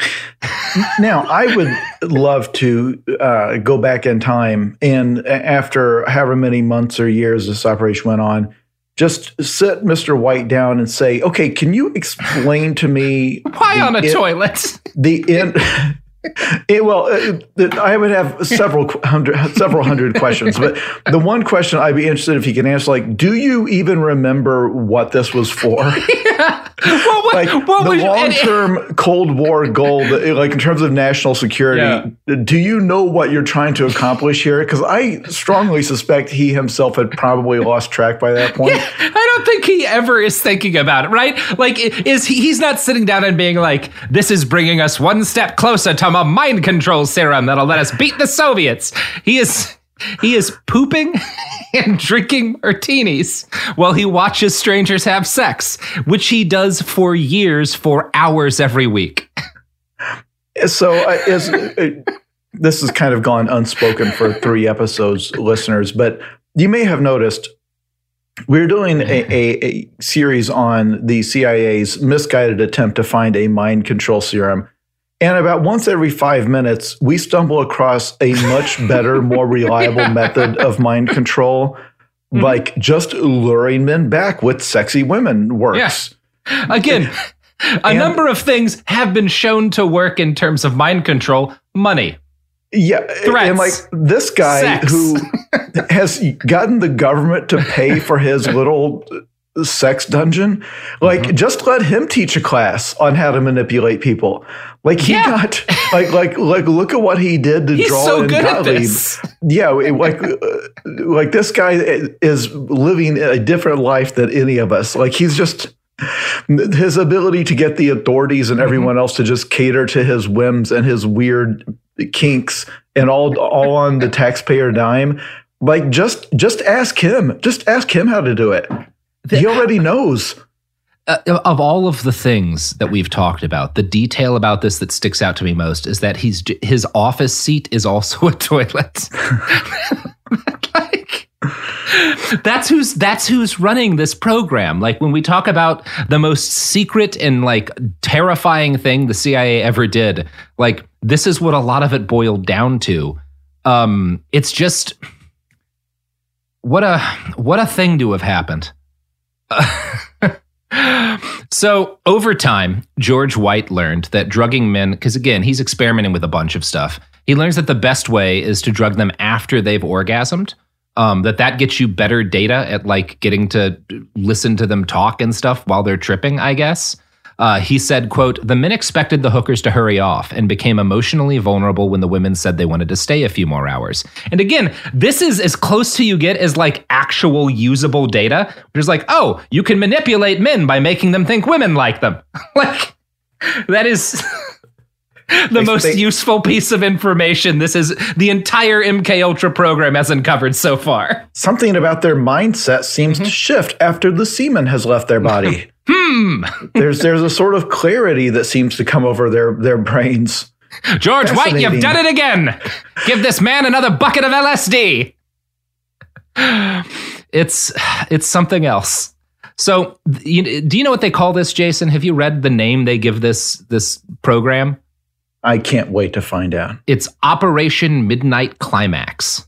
Now, I would love to uh, go back in time and after however many months or years this operation went on, just sit Mister White down and say, okay, can you explain to me why on a in, toilet? The in, it, well, it, I would have several hundred, several hundred questions, but the one question I'd be interested if he can answer, like, do you even remember what this was for? Yeah. Well, what, like what the was, long-term Cold War goal, like in terms of national security, yeah. Do you know what you're trying to accomplish here? Because I strongly suspect he himself had probably lost track by that point. Yeah, I don't think he ever is thinking about it, right? Like, is he, he's not sitting down and being like, this is bringing us one step closer to a mind control serum that'll let us beat the Soviets. He is... He is pooping and drinking martinis while he watches strangers have sex, which he does for years, for hours every week. So uh, is, uh, this has kind of gone unspoken for three episodes, listeners, but you may have noticed we're doing a, a, a series on the C I A's misguided attempt to find a mind control serum. And about once every five minutes, we stumble across a much better, more reliable method of mind control, mm-hmm. like just luring men back with sexy women works. Yeah. Again, a and, number of things have been shown to work in terms of mind control. Money. Yeah. Threats, and like this guy sex. who has gotten the government to pay for his little sex dungeon, like mm-hmm. just let him teach a class on how to manipulate people. Like he yeah. got like like like look at what he did to He's draw so in good Gottlieb. At this. Yeah, like like this guy is living a different life than any of us. Like he's just his ability to get the authorities and everyone mm-hmm. else to just cater to his whims and his weird kinks and all all on the taxpayer dime. Like just just ask him. Just ask him how to do it. He already knows. Uh, of all of the things that we've talked about, the detail about this that sticks out to me most is that he's his office seat is also a toilet. Like, that's who's that's who's running this program. Like when we talk about the most secret and like terrifying thing the C I A ever did, like this is what a lot of it boiled down to. Um, it's just what a what a thing to have happened. So over time, George White learned that drugging men, because again, he's experimenting with a bunch of stuff. He learns that the best way is to drug them after they've orgasmed. Um, that that gets you better data at like getting to listen to them talk and stuff while they're tripping, I guess. Uh, he said, quote, the men expected the hookers to hurry off and became emotionally vulnerable when the women said they wanted to stay a few more hours. And again, this is as close to you get as like actual usable data, which is like, oh, you can manipulate men by making them think women like them. Like, that is the they, most they, useful piece of information this is the entire M K Ultra program has uncovered so far. Something about their mindset seems mm-hmm. to shift after the semen has left their body. Hmm. There's there's a sort of clarity that seems to come over their, their brains. George White, you've done it again. Give this man another bucket of L S D. It's it's something else. So, you, do you know what they call this, Jason? Have you read the name they give this this program? I can't wait to find out. It's Operation Midnight Climax.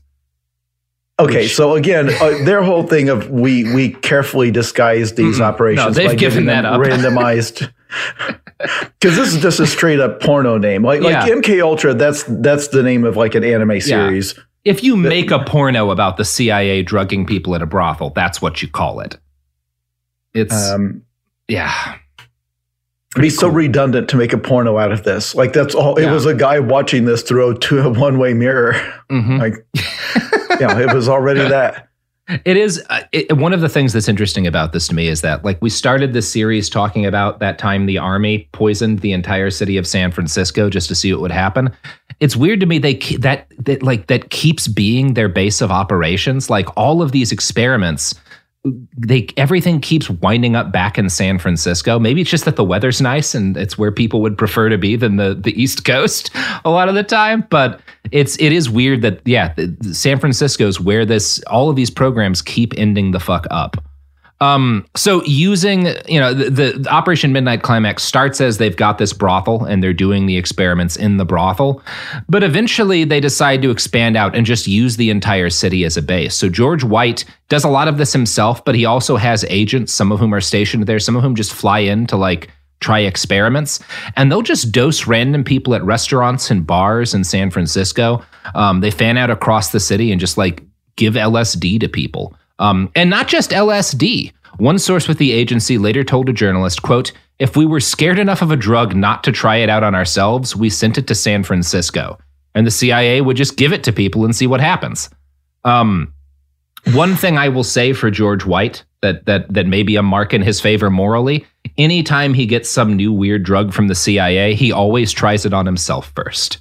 Okay, Which, so again, uh, their whole thing of we we carefully disguise these mm-mm. operations no, they've by given giving them that up. randomized. Because this is just a straight up porno name, like yeah. like M K Ultra. That's that's the name of like an anime series. Yeah. If you that, make a porno about the C I A drugging people at a brothel, that's what you call it. It's um, yeah. It'd be so redundant to make a porno out of this. Like that's all. Yeah. It was a guy watching this through a, to a one way mirror. Mm-hmm. Like, yeah, it was already that. It is uh, it, one of the things that's interesting about this to me is that like we started this series talking about that time the army poisoned the entire city of San Francisco just to see what would happen. It's weird to me they that that like that keeps being their base of operations. Like all of these experiments. They everything keeps winding up back in San Francisco. Maybe it's just that the weather's nice and it's where people would prefer to be than the, the East Coast a lot of the time. But it's it is weird that yeah, the, San Francisco's where this all of these programs keep ending the fuck up. Um, so using, you know, the, the Operation Midnight Climax starts as they've got this brothel and they're doing the experiments in the brothel, but eventually they decide to expand out and just use the entire city as a base. So George White does a lot of this himself, but he also has agents, some of whom are stationed there, some of whom just fly in to like try experiments, and they'll just dose random people at restaurants and bars in San Francisco. Um, they fan out across the city and just like give L S D to people. Um, and not just L S D. One source with the agency later told a journalist, quote, if we were scared enough of a drug not to try it out on ourselves, we sent it to San Francisco. And the C I A would just give it to people and see what happens. Um, one thing I will say for George White that that that may be a mark in his favor morally, anytime he gets some new weird drug from the C I A, he always tries it on himself first.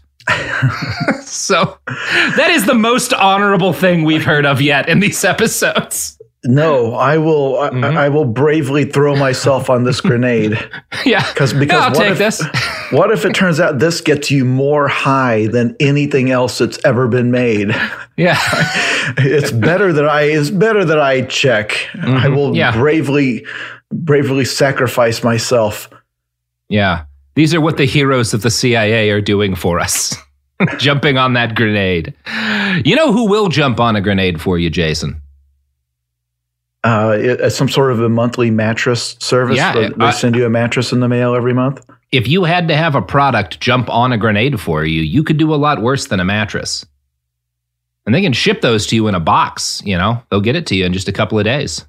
So that is the most honorable thing we've heard of yet in these episodes. No, I will. Mm-hmm. I, I will bravely throw myself on this grenade. Yeah, because because yeah, I'll what take if, this. What if it turns out this gets you more high than anything else that's ever been made? Yeah, it's better that I. It's better that I check. Mm-hmm. I will yeah. bravely, bravely sacrifice myself. Yeah. These are what the heroes of the C I A are doing for us. Jumping on that grenade. You know who will jump on a grenade for you, Jason? Uh, it, some sort of a monthly mattress service. Yeah, they, they uh, send you a mattress in the mail every month. If you had to have a product jump on a grenade for you, you could do a lot worse than a mattress. And they can ship those to you in a box, you know. They'll get it to you in just a couple of days.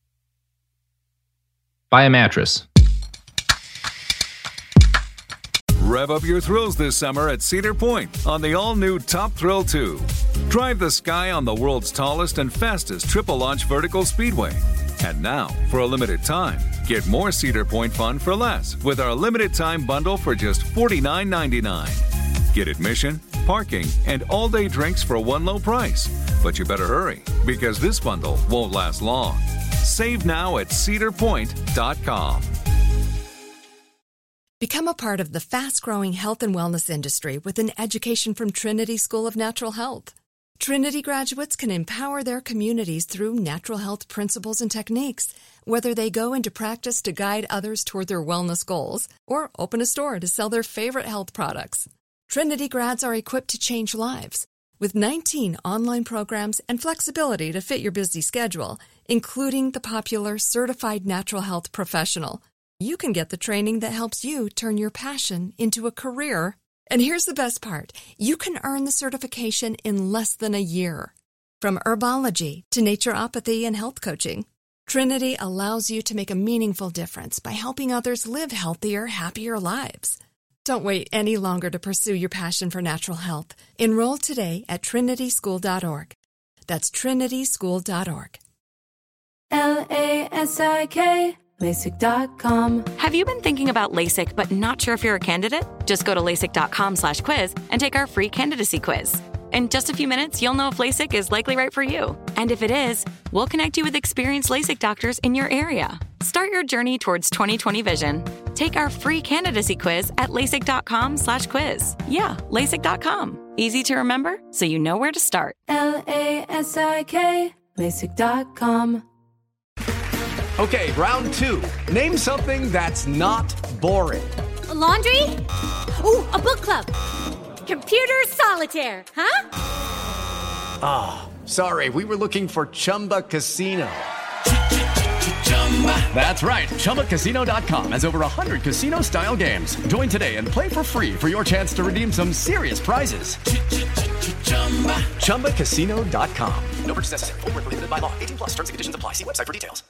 Buy a mattress. Rev up your thrills this summer at Cedar Point on the all-new Top Thrill two. Drive the sky on the world's tallest and fastest triple-launch vertical speedway. And now, for a limited time, get more Cedar Point fun for less with our limited-time bundle for just forty-nine ninety-nine. Get admission, parking, and all-day drinks for one low price. But you better hurry, because this bundle won't last long. Save now at cedar point dot com. Become a part of the fast-growing health and wellness industry with an education from Trinity School of Natural Health. Trinity graduates can empower their communities through natural health principles and techniques, whether they go into practice to guide others toward their wellness goals or open a store to sell their favorite health products. Trinity grads are equipped to change lives with nineteen online programs and flexibility to fit your busy schedule, including the popular Certified Natural Health Professional. You can get the training that helps you turn your passion into a career. And here's the best part. You can earn the certification in less than a year. From herbology to naturopathy and health coaching, Trinity allows you to make a meaningful difference by helping others live healthier, happier lives. Don't wait any longer to pursue your passion for natural health. Enroll today at trinity school dot org. That's trinity school dot org. L A S I K LASIK dot com. Have you been thinking about LASIK but not sure if you're a candidate? Just go to LASIK dot com slash quiz and take our free candidacy quiz. In just a few minutes, you'll know if LASIK is likely right for you. And if it is, we'll connect you with experienced LASIK doctors in your area. Start your journey towards twenty twenty vision. Take our free candidacy quiz at LASIK dot com slash quiz. Yeah, LASIK dot com. Easy to remember, so you know where to start. L A S I K LASIK dot com. Okay, round two. Name something that's not boring. A laundry? Ooh, a book club. Computer solitaire, huh? Ah, oh, sorry, we were looking for Chumba Casino. That's right, Chumba Casino dot com has over one hundred casino-style games. Join today and play for free for your chance to redeem some serious prizes. Chumba Casino dot com. No purchase necessary. Void where prohibited by law. eighteen plus. Terms and conditions apply. See website for details.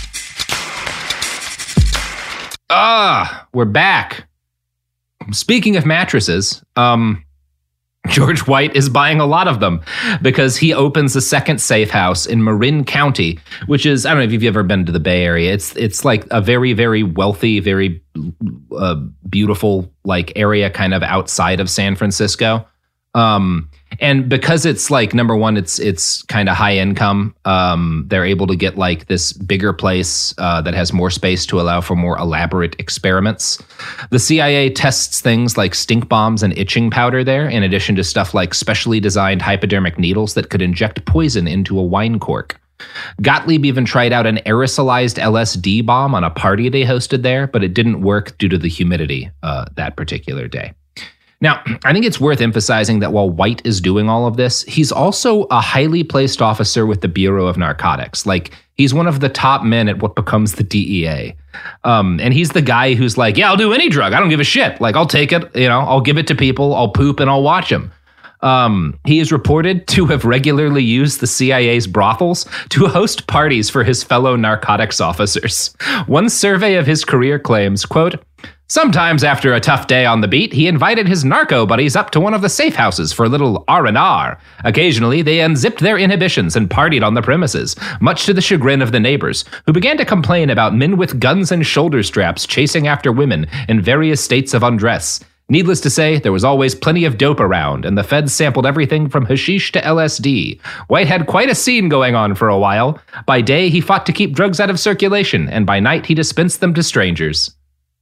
Ah, we're back. Speaking of mattresses, um, George White is buying a lot of them because he opens a second safe house in Marin County, which is, I don't know if you've ever been to the Bay Area. It's it's like a very, very wealthy, very uh, beautiful like area kind of outside of San Francisco. Um, and because it's like, number one, it's it's kind of high income. Um, they're able to get like this bigger place uh, that has more space to allow for more elaborate experiments. The C I A tests things like stink bombs and itching powder there, in addition to stuff like specially designed hypodermic needles that could inject poison into a wine cork. Gottlieb even tried out an aerosolized L S D bomb on a party they hosted there, but it didn't work due to the humidity uh, that particular day. Now, I think it's worth emphasizing that while White is doing all of this, he's also a highly placed officer with the Bureau of Narcotics. Like, he's one of the top men at what becomes the D E A. Um, and he's the guy who's like, yeah, I'll do any drug. I don't give a shit. Like, I'll take it, you know, I'll give it to people, I'll poop, and I'll watch them. Um, he is reported to have regularly used the C I A's brothels to host parties for his fellow narcotics officers. One survey of his career claims, quote, sometimes after a tough day on the beat, he invited his narco buddies up to one of the safe houses for a little R and R. Occasionally, they unzipped their inhibitions and partied on the premises, much to the chagrin of the neighbors, who began to complain about men with guns and shoulder straps chasing after women in various states of undress. Needless to say, there was always plenty of dope around, and the feds sampled everything from hashish to L S D. White had quite a scene going on for a while. By day, he fought to keep drugs out of circulation, and by night, he dispensed them to strangers.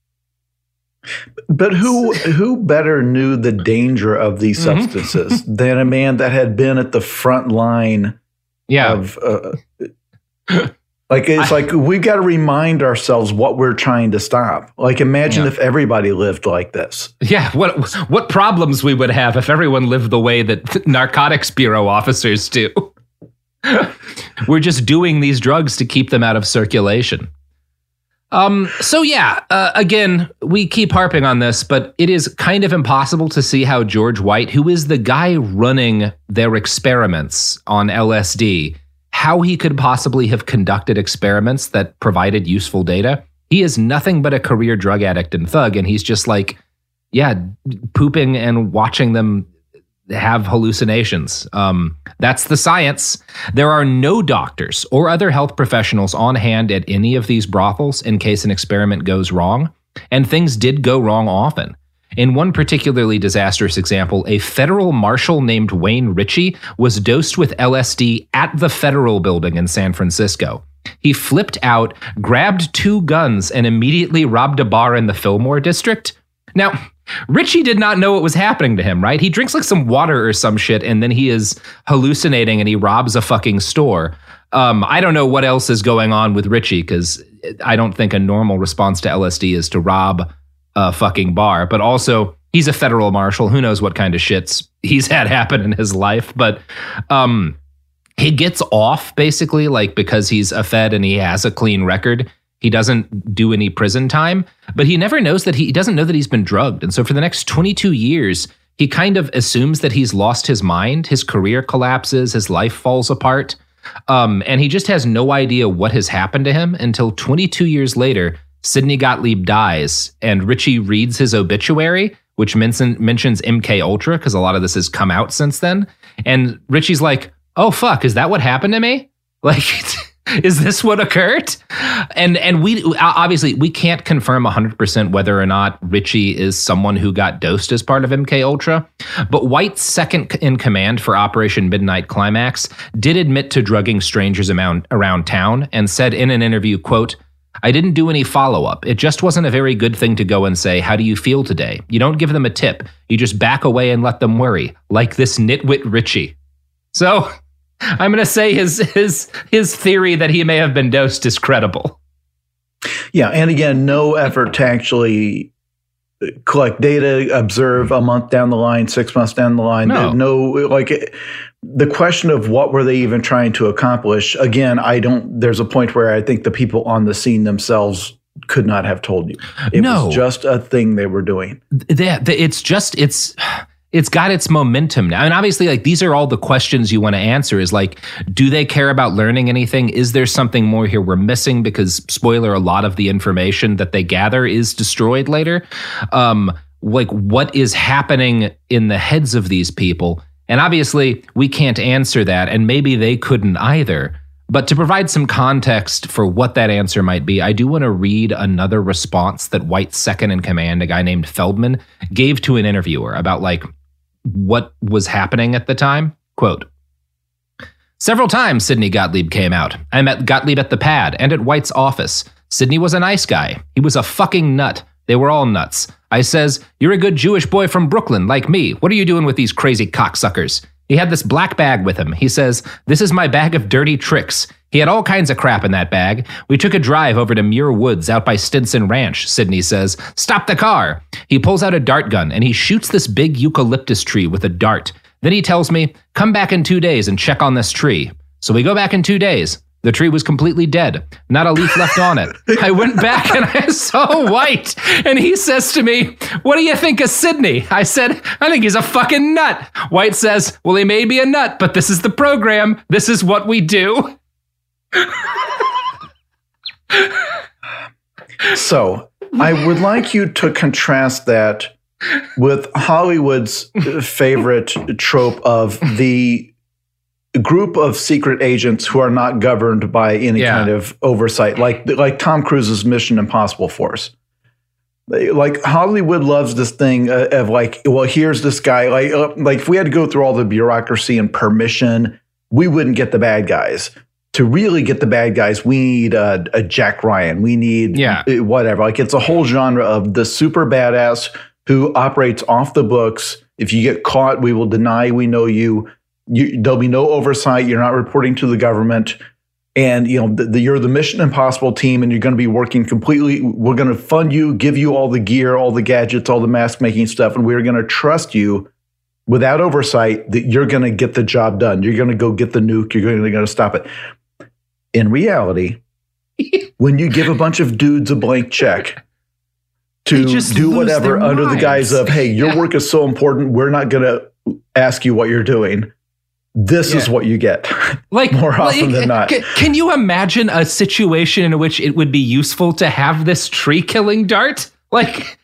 But who who better knew the danger of these substances mm-hmm. than a man that had been at the front line yeah. of uh, Like, it's I, like we got to remind ourselves what we're trying to stop. Like, imagine yeah. if everybody lived like this. Yeah, what what problems we would have if everyone lived the way that Narcotics Bureau officers do. We're just doing these drugs to keep them out of circulation. Um. So yeah, uh, again, we keep harping on this, but it is kind of impossible to see how George White, who is the guy running their experiments on L S D, how he could possibly have conducted experiments that provided useful data. He is nothing but a career drug addict and thug, and he's just like, yeah, pooping and watching them have hallucinations. Um, that's the science. There are no doctors or other health professionals on hand at any of these brothels in case an experiment goes wrong, and things did go wrong often. In one particularly disastrous example, a federal marshal named Wayne Ritchie was dosed with L S D at the Federal Building in San Francisco. He flipped out, grabbed two guns, and immediately robbed a bar in the Fillmore district. Now, Ritchie did not know what was happening to him, right? He drinks like some water or some shit, and then he is hallucinating and he robs a fucking store. Um, I don't know what else is going on with Ritchie, because I don't think a normal response to L S D is to rob a fucking bar, but also he's a federal marshal. Who knows what kind of shits he's had happen in his life, but um, he gets off basically like because he's a Fed and he has a clean record. He doesn't do any prison time, but he never knows that he, he doesn't know that he's been drugged. And so for the next twenty-two years, he kind of assumes that he's lost his mind. His career collapses, his life falls apart. Um, and he just has no idea what has happened to him until twenty-two years later, Sidney Gottlieb dies, and Ritchie reads his obituary, which mention, mentions M K Ultra, because a lot of this has come out since then. And Ritchie's like, oh, fuck, is that what happened to me? Like, is this what occurred? And and we obviously, we can't confirm one hundred percent whether or not Ritchie is someone who got dosed as part of M K Ultra. But White's second in command for Operation Midnight Climax did admit to drugging strangers around, around town and said in an interview, quote, I didn't do any follow-up. It just wasn't a very good thing to go and say, how do you feel today? You don't give them a tip. You just back away and let them worry, like this nitwit Ritchie. So I'm going to say his his his theory that he may have been dosed is credible. Yeah, and again, no effort to actually collect data, observe a month down the line, six months down the line. No, no like the question of what were they even trying to accomplish? Again, I don't. There's a point where I think the people on the scene themselves could not have told you. It no. was just a thing they were doing. That it's just it's. It's got its momentum now. And obviously, like, these are all the questions you want to answer is like, do they care about learning anything? Is there something more here we're missing? Because, spoiler, a lot of the information that they gather is destroyed later. Um, like, what is happening in the heads of these people? And obviously, we can't answer that, and maybe they couldn't either. But to provide some context for what that answer might be, I do want to read another response that White's second in command, a guy named Feldman, gave to an interviewer about, like, what was happening at the time. Quote, several times Sidney Gottlieb came out. I met Gottlieb at the pad and at White's office. Sidney was a nice guy. He was a fucking nut. They were all nuts. I says, you're a good Jewish boy from Brooklyn, like me. What are you doing with these crazy cocksuckers? He had this black bag with him. He says, this is my bag of dirty tricks. He had all kinds of crap in that bag. We took a drive over to Muir Woods out by Stinson Ranch. Sidney says, stop the car. He pulls out a dart gun and he shoots this big eucalyptus tree with a dart. Then he tells me, come back in two days and check on this tree. So we go back in two days. The tree was completely dead. Not a leaf left on it. I went back and I saw White. And he says to me, what do you think of Sidney? I said, I think he's a fucking nut. White says, well, he may be a nut, but this is the program. This is what we do. So I would like you to contrast that with Hollywood's favorite trope of the group of secret agents who are not governed by any yeah. kind of oversight, like like Tom Cruise's Mission Impossible Force. Like Hollywood loves this thing of like, well, here's this guy. Like, uh, like if we had to go through all the bureaucracy and permission, we wouldn't get the bad guys. To really get the bad guys, we need a, a Jack Ryan. We need yeah. whatever. Like it's a whole genre of the super badass who operates off the books. If you get caught, we will deny we know you. You, there'll be no oversight. You're not reporting to the government. and you know the, the, you're the Mission Impossible team, and you're going to be working completely. We're going to fund you, give you all the gear, all the gadgets, all the mask making stuff, and we're going to trust you without oversight that you're going to get the job done. You're going to go get the nuke. You're going to, going to stop it. In reality, when you give a bunch of dudes a blank check to do whatever under the guise of, hey, your yeah. work is so important, we're not going to ask you what you're doing. This yeah. is what you get. Like more often like, than not. Can, can you imagine a situation in which it would be useful to have this tree killing dart? Like,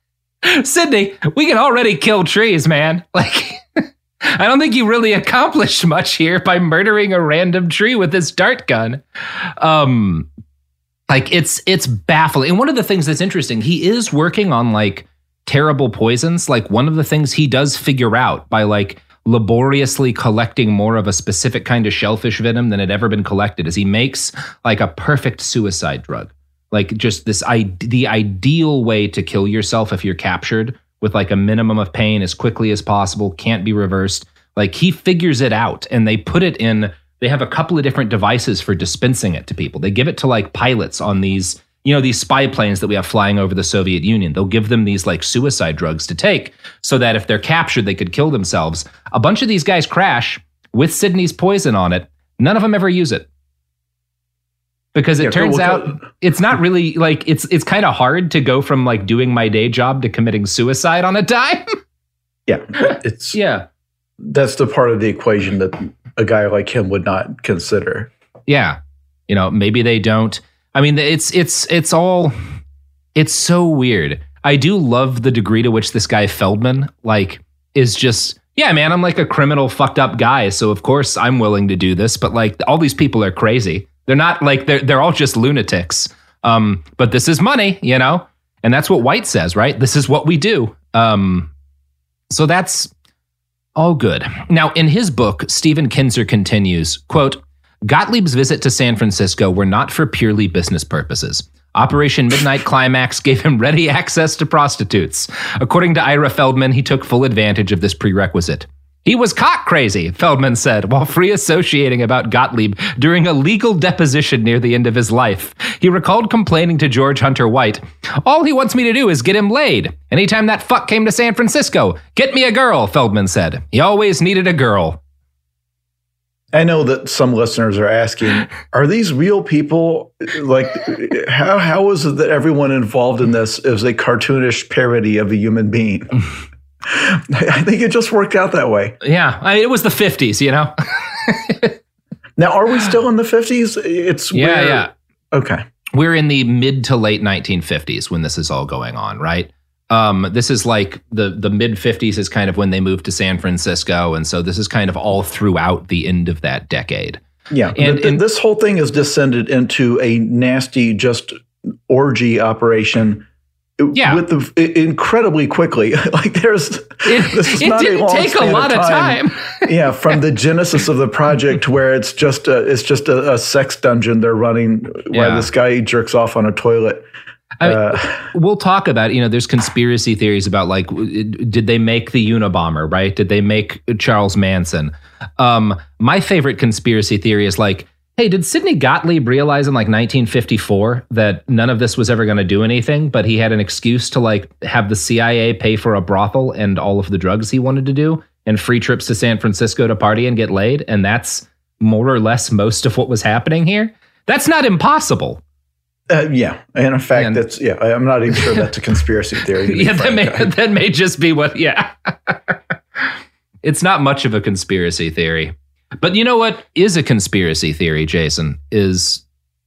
Sydney, we can already kill trees, man. Like, I don't think you really accomplished much here by murdering a random tree with this dart gun. Um, like it's it's baffling. And one of the things that's interesting, he is working on like terrible poisons. Like one of the things he does figure out by like laboriously collecting more of a specific kind of shellfish venom than had ever been collected is he makes like a perfect suicide drug. Like just this I- the ideal way to kill yourself if you're captured with like a minimum of pain as quickly as possible, can't be reversed. Like he figures it out and they put it in, they have a couple of different devices for dispensing it to people. They give it to like pilots on these, you know, these spy planes that we have flying over the Soviet Union. They'll give them these like suicide drugs to take so that if they're captured, they could kill themselves. A bunch of these guys crash with Sydney's poison on it. None of them ever use it. Because it yeah, turns out it's not really like it's it's kind of hard to go from like doing my day job to committing suicide on a dime. Yeah, it's yeah. That's the part of the equation that a guy like him would not consider. Yeah, you know, maybe they don't. I mean, it's it's it's all it's so weird. I do love the degree to which this guy Feldman like is just yeah, man. I'm like a criminal, fucked up guy, so of course I'm willing to do this. But like all these people are crazy. They're not like they're they're all just lunatics. Um, but this is money, you know, and that's what White says, right? This is what we do. Um, so that's all good. Now, in his book, Stephen Kinzer continues, quote, Gottlieb's visit to San Francisco were not for purely business purposes. Operation Midnight Climax gave him ready access to prostitutes. According to Ira Feldman, he took full advantage of this prerequisite. He was cock crazy, Feldman said, while free associating about Gottlieb during a legal deposition near the end of his life. He recalled complaining to George Hunter White, all he wants me to do is get him laid. Anytime that fuck came to San Francisco, get me a girl, Feldman said. He always needed a girl. I know that some listeners are asking, are these real people? Like, how how is it that everyone involved in this is a cartoonish parody of a human being? I think it just worked out that way. Yeah, I mean, it was the fifties, you know? Now, are we still in the fifties? It's Yeah, where, yeah. Okay. We're in the mid to late nineteen fifties when this is all going on, right? Um, this is like the, the mid fifties is kind of when they moved to San Francisco. And so this is kind of all throughout the end of that decade. Yeah. And, the, and this whole thing has descended into a nasty, just orgy operation. Yeah. With the incredibly quickly, like there's it, this is it not didn't a long take a lot of time. time. Yeah, from the genesis of the project, where it's just a it's just a, a sex dungeon they're running while yeah. this guy jerks off on a toilet. I mean, uh, we'll talk about, you know, there's conspiracy theories about like, did they make the Unabomber, right? Did they make Charles Manson? Um, my favorite conspiracy theory is like, hey, did Sidney Gottlieb realize in like nineteen fifty-four that none of this was ever going to do anything, but he had an excuse to like have the C I A pay for a brothel and all of the drugs he wanted to do and free trips to San Francisco to party and get laid? And that's more or less most of what was happening here. That's not impossible. Uh, yeah, and in fact, and, that's yeah. I'm not even sure that's a conspiracy theory. Yeah, that may that may just be what. Yeah, it's not much of a conspiracy theory. But you know what is a conspiracy theory, Jason, is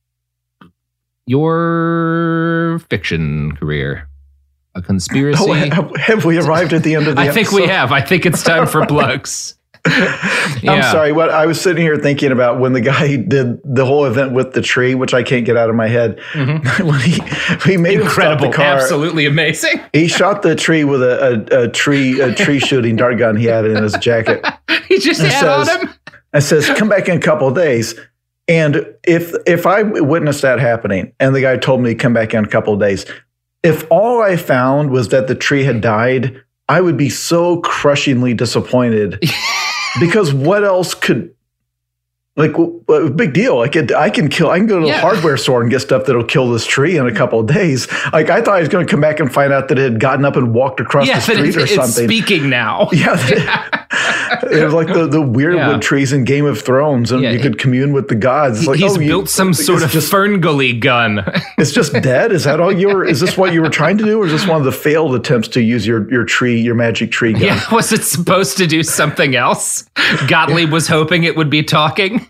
your fiction career. A conspiracy. Oh, have, have we arrived at the end of the I episode? think we have. I think it's time for plugs. I'm Yeah. sorry. What I was sitting here thinking about when the guy did the whole event with the tree, which I can't get out of my head. Mm-hmm. when he, he made Incredible, him stop the car, absolutely amazing. He shot the tree with a, a, a tree a tree shooting dart gun he had in his jacket. He just and had says, on him. And says, "Come back in a couple of days." And if if I witnessed that happening, and the guy told me to come back in a couple of days, if all I found was that the tree had died, I would be so crushingly disappointed. Because what else could Like, well, big deal. I can, I can kill, I can go to the yeah. hardware store and get stuff that'll kill this tree in a couple of days. Like, I thought I was going to come back and find out that it had gotten up and walked across yeah, the street it's, or it's something. Speaking now. Yeah. It was like the, the weirdwood yeah. trees in Game of Thrones, and yeah, you could commune with the gods. It's like, he's oh, built you, some sort of just, ferngully gun. It's just dead? Is that all you were, is this what you were trying to do? Or is this one of the failed attempts to use your, your tree, your magic tree gun? Yeah, was it supposed to do something else? Gottlieb was hoping it would be talking.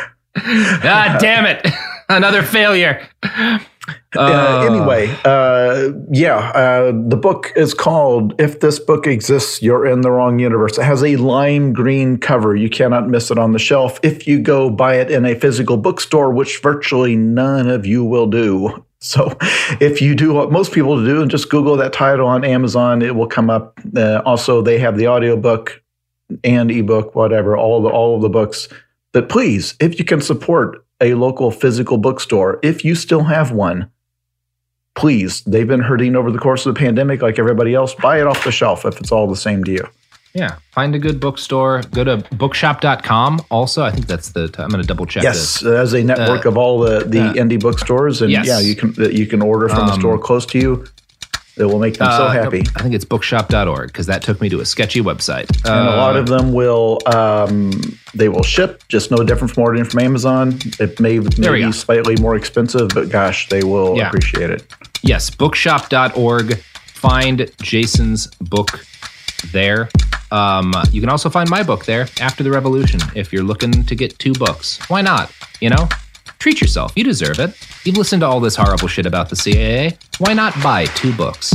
Ah, damn it. Another failure. Uh, uh, anyway, uh, yeah, uh, the book is called If This Book Exists, You're in the Wrong Universe. It has a lime green cover. You cannot miss it on the shelf if you go buy it in a physical bookstore, which virtually none of you will do. So if you do what most people do and just Google that title on Amazon, it will come up. Uh, also, they have the audiobook and ebook, whatever, all the all of the books. But please, if you can support a local physical bookstore, if you still have one, please, they've been hurting over the course of the pandemic like everybody else. Buy it off the shelf if it's all the same to you. Yeah, find a good bookstore. Go to bookshop dot com. Also, I think that's the. T- I'm going to double check. Yes, this. As a network uh, of all the, the uh, indie bookstores, and yes. yeah, you can you can order from um, a store close to you. It will make them uh, so happy. I think it's bookshop dot org because that took me to a sketchy website. And uh, a lot of them will um, they will ship, just no different from ordering from Amazon. It may, may be slightly more expensive, but gosh, they will yeah. appreciate it. Yes, bookshop dot org. Find Jason's book there. Um, you can also find my book there, After the Revolution, if you're looking to get two books. Why not? You know? Treat yourself. You deserve it. You've listened to all this horrible shit about the C A A. Why not buy two books?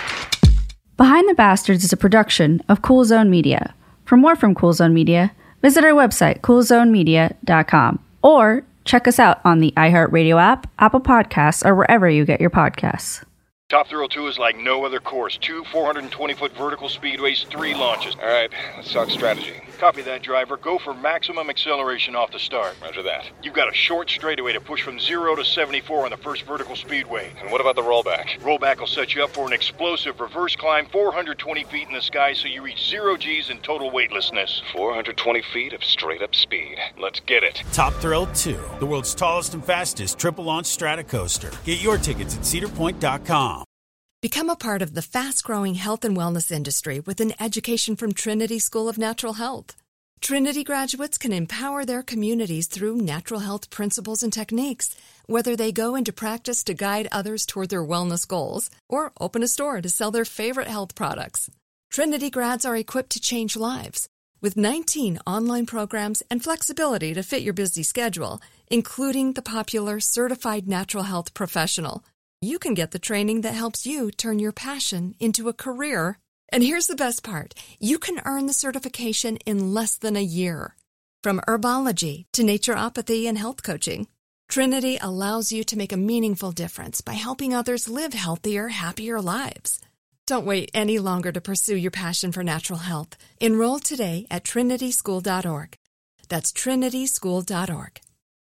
Behind the Bastards is a production of Cool Zone Media. For more from Cool Zone Media, visit our website, cool zone media dot com, or check us out on the iHeartRadio app, Apple Podcasts, or wherever you get your podcasts. Top Thrill two is like no other course. Two four hundred twenty foot vertical speedways, three launches. All right, let's talk strategy. Copy that, driver. Go for maximum acceleration off the start. Roger that. You've got a short straightaway to push from zero to seventy-four on the first vertical speedway. And what about the rollback? Rollback will set you up for an explosive reverse climb four hundred twenty feet in the sky so you reach zero G's in total weightlessness. four hundred twenty feet of straight-up speed. Let's get it. Top Thrill two, the world's tallest and fastest triple-launch stratocoaster. Get your tickets at cedar point dot com. Become a part of the fast-growing health and wellness industry with an education from Trinity School of Natural Health. Trinity graduates can empower their communities through natural health principles and techniques, whether they go into practice to guide others toward their wellness goals or open a store to sell their favorite health products. Trinity grads are equipped to change lives with nineteen online programs and flexibility to fit your busy schedule, including the popular Certified Natural Health Professional. You can get the training that helps you turn your passion into a career. And here's the best part. You can earn the certification in less than a year. From herbology to naturopathy and health coaching, Trinity allows you to make a meaningful difference by helping others live healthier, happier lives. Don't wait any longer to pursue your passion for natural health. Enroll today at trinity school dot org. That's trinity school dot org.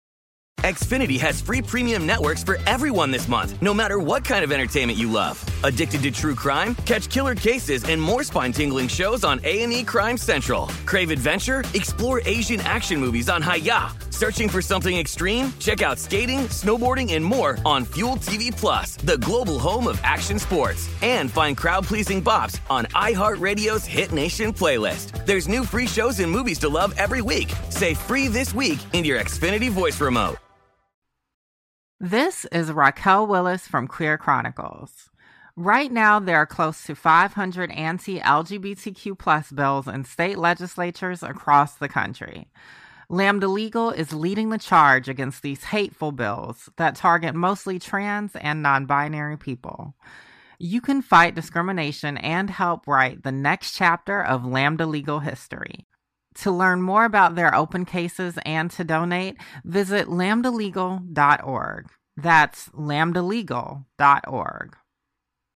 Xfinity has free premium networks for everyone this month, no matter what kind of entertainment you love. Addicted to true crime? Catch killer cases and more spine-tingling shows on A and E Crime Central. Crave adventure? Explore Asian action movies on Hi-Ya. Searching for something extreme? Check out skating, snowboarding, and more on Fuel T V Plus, the global home of action sports. And find crowd-pleasing bops on iHeartRadio's Hit Nation playlist. There's new free shows and movies to love every week. Say free this week in your Xfinity voice remote. This is Raquel Willis from Queer Chronicles. Right now, there are close to five hundred anti-L G B T Q plus bills in state legislatures across the country. Lambda Legal is leading the charge against these hateful bills that target mostly trans and non-binary people. You can fight discrimination and help write the next chapter of Lambda Legal history. To learn more about their open cases and to donate, visit lambda legal dot org. That's lambda legal dot org.